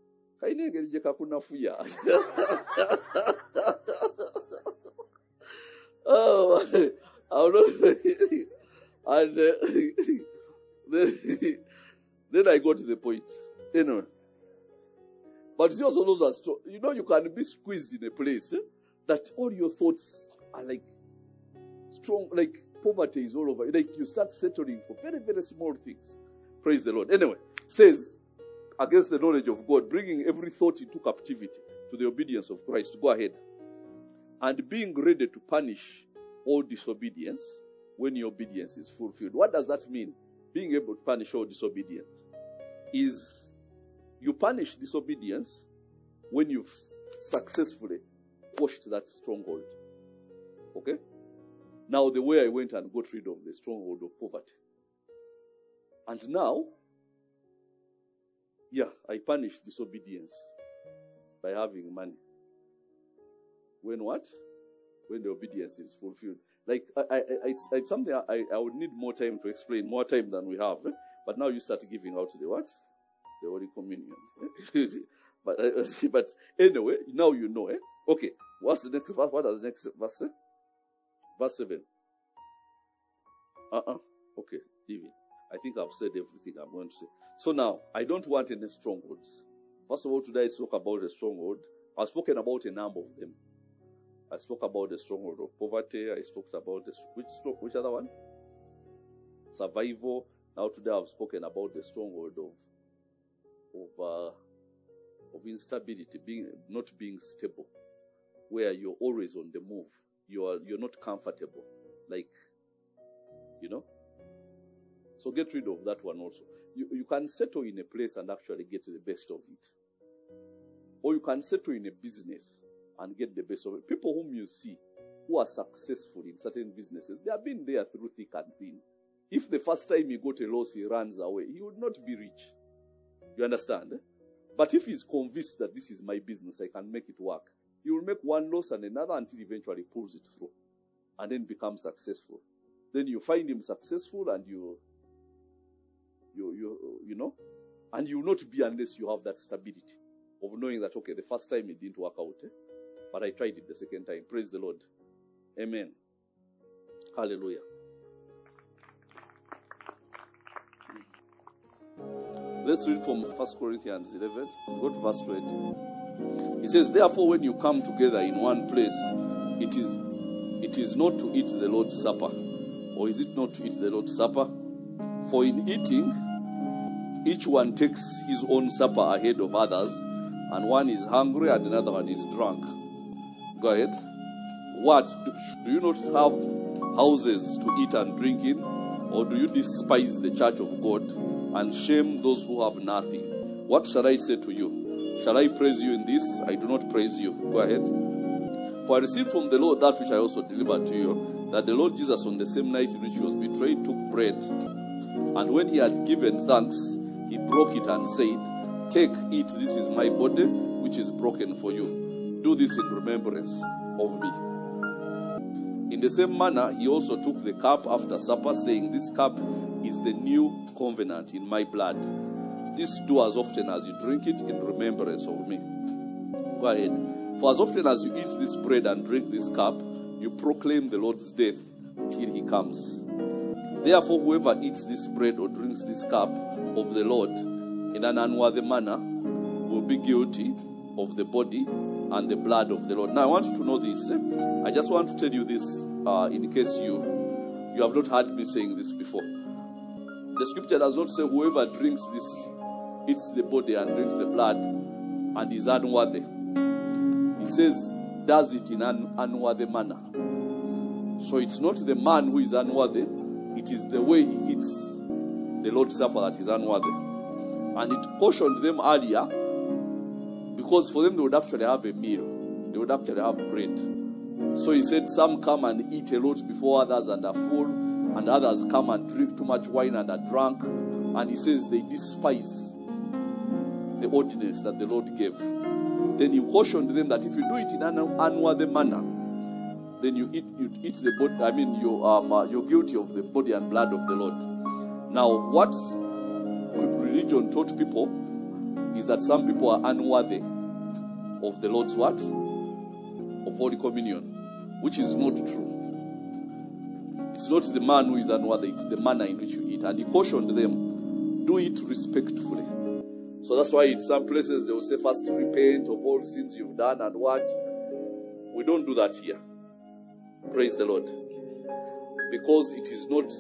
oh, I'm not. And uh, then, then I got to the point. Anyway. But he also knows that, you know, you can be squeezed in a place eh, that all your thoughts are like strong, like poverty is all over. Like you start settling for very, very small things. Praise the Lord. Anyway, says, against the knowledge of God, bringing every thought into captivity to the obedience of Christ. Go ahead. And being ready to punish all disobedience when your obedience is fulfilled. What does that mean? Being able to punish all disobedience is you punish disobedience when you've successfully quashed that stronghold. Okay? Now the way I went and got rid of the stronghold of poverty. And now, yeah, I punish disobedience by having money. When what? When the obedience is fulfilled. Like, I, I, I, it's, it's something I, I would need more time to explain, more time than we have. Eh? But now you start giving out the what? The Holy Communion. but, uh, but anyway, now you know. Eh? Okay, what's the next verse? What is the next verse? Say? Verse seven. Uh-uh. Okay, leave it. I think I've said everything I'm going to say. So now, I don't want any strongholds. First of all, today I spoke about a stronghold. I've spoken about a number of them. I spoke about the stronghold of poverty. I spoke about the which which other one? Survival. Now today I've spoken about the stronghold of of uh, of instability, being not being stable, where you're always on the move. You are you're not comfortable, like you know. So get rid of that one also. You you can settle in a place and actually get the best of it, or you can settle in a business and get the best of it. People whom you see who are successful in certain businesses, they have been there through thick and thin. If the first time he got a loss, he runs away, he would not be rich. You understand? Eh? But if he's convinced that this is my business, I can make it work, he will make one loss and another until eventually pulls it through and then becomes successful. Then you find him successful and you, you, you, you know, and you will not be unless you have that stability of knowing that, okay, the first time it didn't work out, eh? But I tried it the second time. Praise the Lord. Amen. Hallelujah. Let's read from First Corinthians eleven. Go to verse twenty. He says, therefore, when you come together in one place, it is it is not to eat the Lord's Supper. Or is it not to eat the Lord's Supper? For in eating, each one takes his own supper ahead of others, and one is hungry and another one is drunk. Go ahead. What? Do you not have houses to eat and drink in? Or do you despise the church of God and shame those who have nothing? What shall I say to you? Shall I praise you in this? I do not praise you. Go ahead. For I received from the Lord that which I also delivered to you, that the Lord Jesus on the same night in which he was betrayed took bread. And when he had given thanks, he broke it and said, take, eat, this is my body, which is broken for you. Do this in remembrance of me. In the same manner, he also took the cup after supper, saying, this cup is the new covenant in my blood. This do as often as you drink it in remembrance of me. Go ahead. For as often as you eat this bread and drink this cup, you proclaim the Lord's death till he comes. Therefore, whoever eats this bread or drinks this cup of the Lord in an unworthy manner will be guilty of the body and the blood of the Lord. Now I want you to know this. Eh? I just want to tell you this uh, in case you you have not heard me saying this before. The scripture does not say whoever drinks this, eats the body and drinks the blood and is unworthy. It says does it in an unworthy manner. So it's not the man who is unworthy, it is the way he eats the Lord's Supper that is unworthy. And it cautioned them earlier, because for them they would actually have a meal. They would actually have bread. So he said some come and eat a lot before others and are full, and others come and drink too much wine and are drunk. And he says they despise the ordinance that the Lord gave. Then he cautioned them that if you do it in an unworthy manner, then you eat you eat the body. I mean, you um uh, you're guilty of the body and blood of the Lord. Now, what religion taught people is that some people are unworthy of the Lord's what? Of Holy Communion, which is not true. It's not the man who is unworthy, it's the manner in which you eat. And he cautioned them, do it respectfully. So that's why in some places they will say, first repent of all sins you've done and what? We don't do that here. Praise the Lord. Because it is not,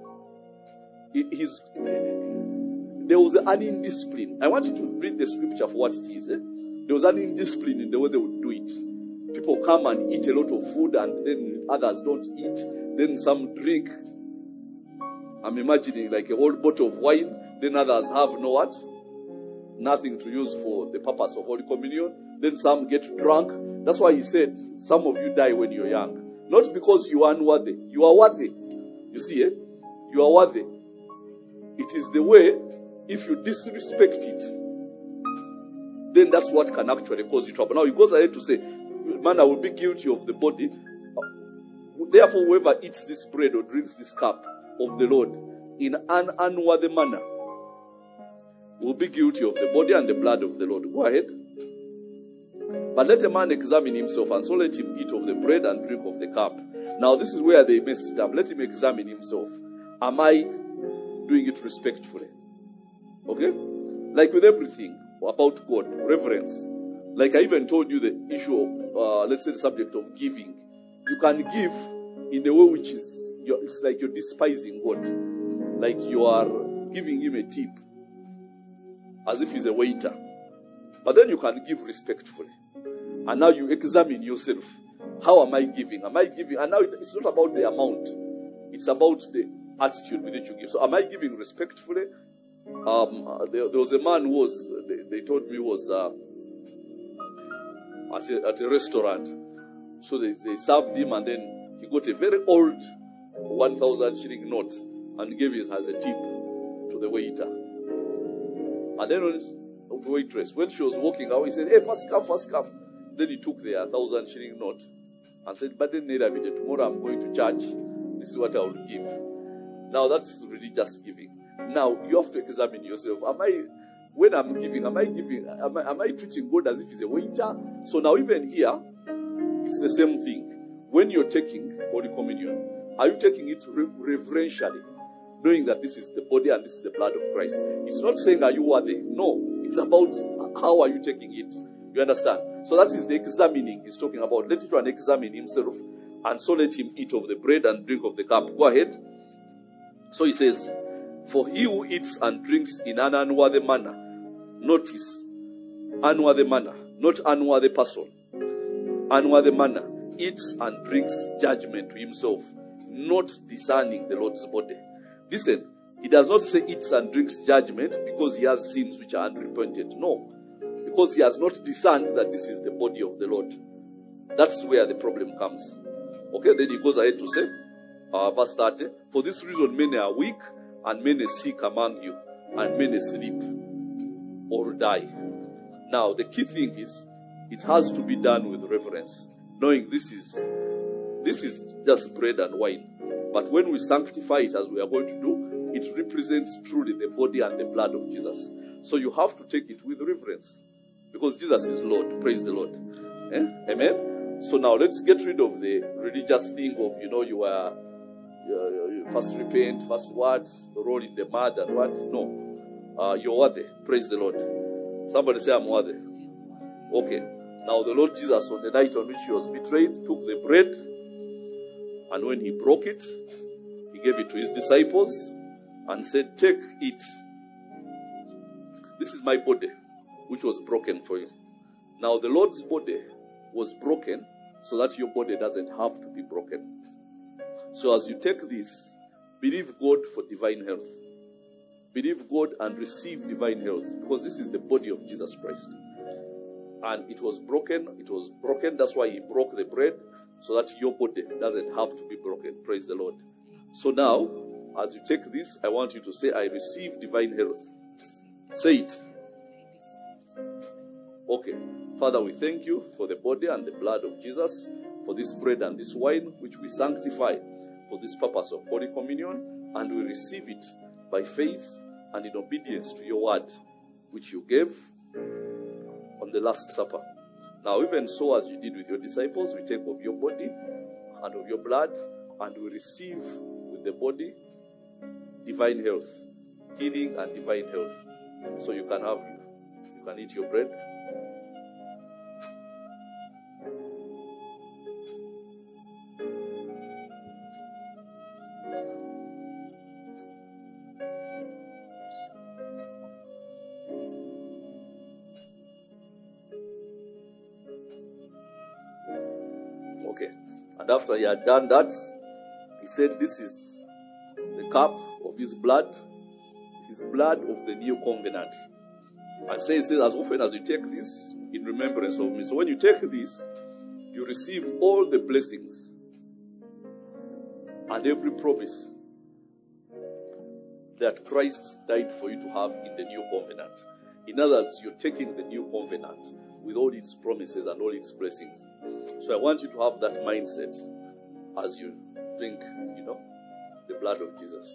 it is, there was an indiscipline. I want you to read the scripture for what it is. Eh? There was an indiscipline in the way they would do it. People come and eat a lot of food and then others don't eat. Then some drink. I'm imagining like a whole bottle of wine. Then others have no what? Nothing to use for the purpose of Holy Communion. Then some get drunk. That's why he said, some of you die when you're young. Not because you are unworthy. You are worthy. You see, eh? You are worthy. It is the way, if you disrespect it, then that's what can actually cause you trouble. Now he goes ahead to say, man, I will be guilty of the body. Therefore, whoever eats this bread or drinks this cup of the Lord in an unworthy manner will be guilty of the body and the blood of the Lord. Go ahead. But let a man examine himself, and so let him eat of the bread and drink of the cup. Now, this is where they messed it up. Let him examine himself. Am I doing it respectfully? Okay? Like with everything about God, reverence. Like I even told you the issue of, uh, let's say the subject of giving. You can give in a way which is, you're, it's like you're despising God. Like you are giving him a tip. As if he's a waiter. But then you can give respectfully. And now you examine yourself. How am I giving? Am I giving? And now it's not about the amount. It's about the attitude with which you give. So am I giving respectfully? Um, there, there was a man who was, they, they told me was uh, at, a, at a restaurant. So they, they served him and then he got a very old one thousand shilling note and gave it as a tip to the waiter. And then when the waitress, when she was walking out, he said, hey, first come, first come. Then he took their thousand shilling note and said, but then tomorrow I'm going to church. This is what I will give. Now that's religious giving. Now you have to examine yourself. Am I, when I'm giving, am I giving, am I, am I treating God as if he's a waiter? So now even here, it's the same thing. When you're taking Holy Communion, are you taking it re- reverentially, knowing that this is the body and this is the blood of Christ? It's not saying, are you worthy? No. It's about how are you taking it. You understand? So that is the examining he's talking about. Let each one examine himself, and so let him eat of the bread and drink of the cup. Go ahead. So he says, for he who eats and drinks in an unworthy manner, notice, unworthy manner, not unworthy person, unworthy manner, eats and drinks judgment to himself, not discerning the Lord's body. Listen, he does not say eats and drinks judgment because he has sins which are unrepented. No. Because he has not discerned that this is the body of the Lord. That's where the problem comes. Okay, then he goes ahead to say, uh, verse thirty, for this reason many are weak and many sick among you, and many sleep or die. Now, the key thing is, it has to be done with reverence, knowing this is this is just bread and wine. But when we sanctify it as we are going to do, it represents truly the body and the blood of Jesus. So you have to take it with reverence, because Jesus is Lord. Praise the Lord. Eh? Amen. So now let's get rid of the religious thing of, you know, you are you, you first repent, first what, roll in the mud and what. No, uh, you're worthy. Praise the Lord. Somebody say, I'm worthy. Okay. Now the Lord Jesus, on the night on which he was betrayed, took the bread, and when he broke it, he gave it to his disciples and said, take it. This is my body, which was broken for you. Now the Lord's body was broken so that your body doesn't have to be broken. So as you take this, believe God for divine health. Believe God and receive divine health, because this is the body of Jesus Christ. And it was broken, it was broken, that's why he broke the bread, so that your body doesn't have to be broken. Praise the Lord. So now, as you take this, I want you to say, I receive divine health. Say it. Okay. Father, we thank you for the body and the blood of Jesus, for this bread and this wine, which we sanctify for this purpose of Holy Communion, and we receive it by faith and in obedience to your word, which you gave on the Last Supper. Now, even so, as you did with your disciples, we take of your body and of your blood, and we receive with the body divine health, healing and divine health. So you can have, you can eat your bread. Okay. And after he had done that, he said, this is the cup of his blood, his blood of the new covenant. And so he says, as often as you take this in remembrance of me. So when you take this, you receive all the blessings and every promise that Christ died for you to have in the new covenant. In other words, you're taking the new covenant with all its promises and all its blessings. So I want you to have that mindset as you drink, you know, the blood of Jesus.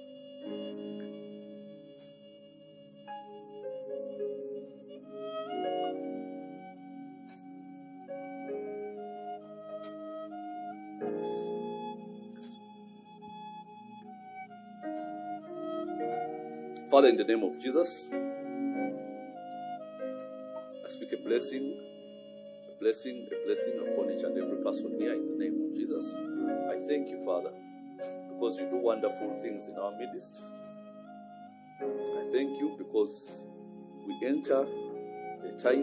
Father, in the name of Jesus, I speak a blessing, a blessing, a blessing upon each and every person here in the name of Jesus. I thank you, Father, because you do wonderful things in our midst. I thank you because we enter a time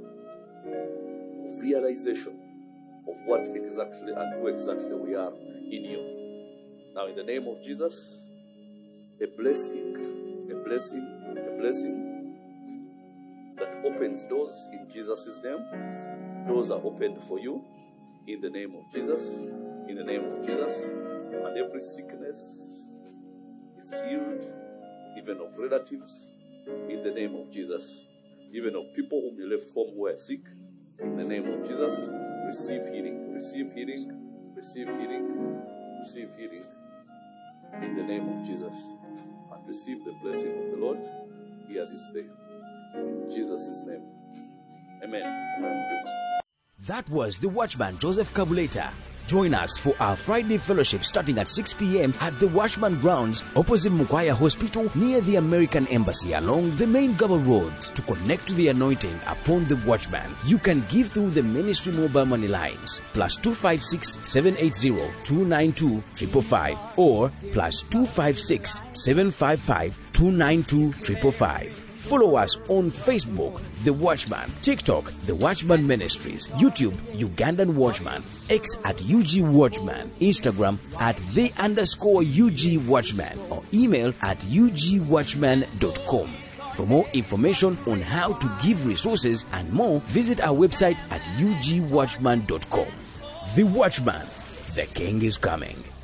of realization of what exactly and who exactly we are in you. Now, in the name of Jesus, a blessing, a blessing, a blessing that opens doors in Jesus' name. Doors are opened for you in the name of Jesus, in the name of Jesus. And every sickness is healed, even of relatives, in the name of Jesus. Even of people whom you left home who are sick, in the name of Jesus. Receive healing, receive healing, receive healing, receive healing, in the name of Jesus. And receive the blessing of the Lord here this day. In Jesus' name. Amen. Amen. That was the Watchman Joseph Kabuleta. Join us for our Friday fellowship starting at six p.m. at the Watchman Grounds opposite Mukwaya Hospital near the American Embassy along the main Gaba Road. To connect to the anointing upon the Watchman, you can give through the ministry mobile money lines plus two five six, seven eight zero, two nine two, five five five or plus two five six, seven five five, two nine two, five five five. Follow us on Facebook, The Watchman, TikTok, The Watchman Ministries, YouTube, Ugandan Watchman, X at U G Watchman, Instagram at the underscore U G Watchman, or email at u g watchman dot com. For more information on how to give resources and more, visit our website at u g watchman dot com. The Watchman, the King is coming.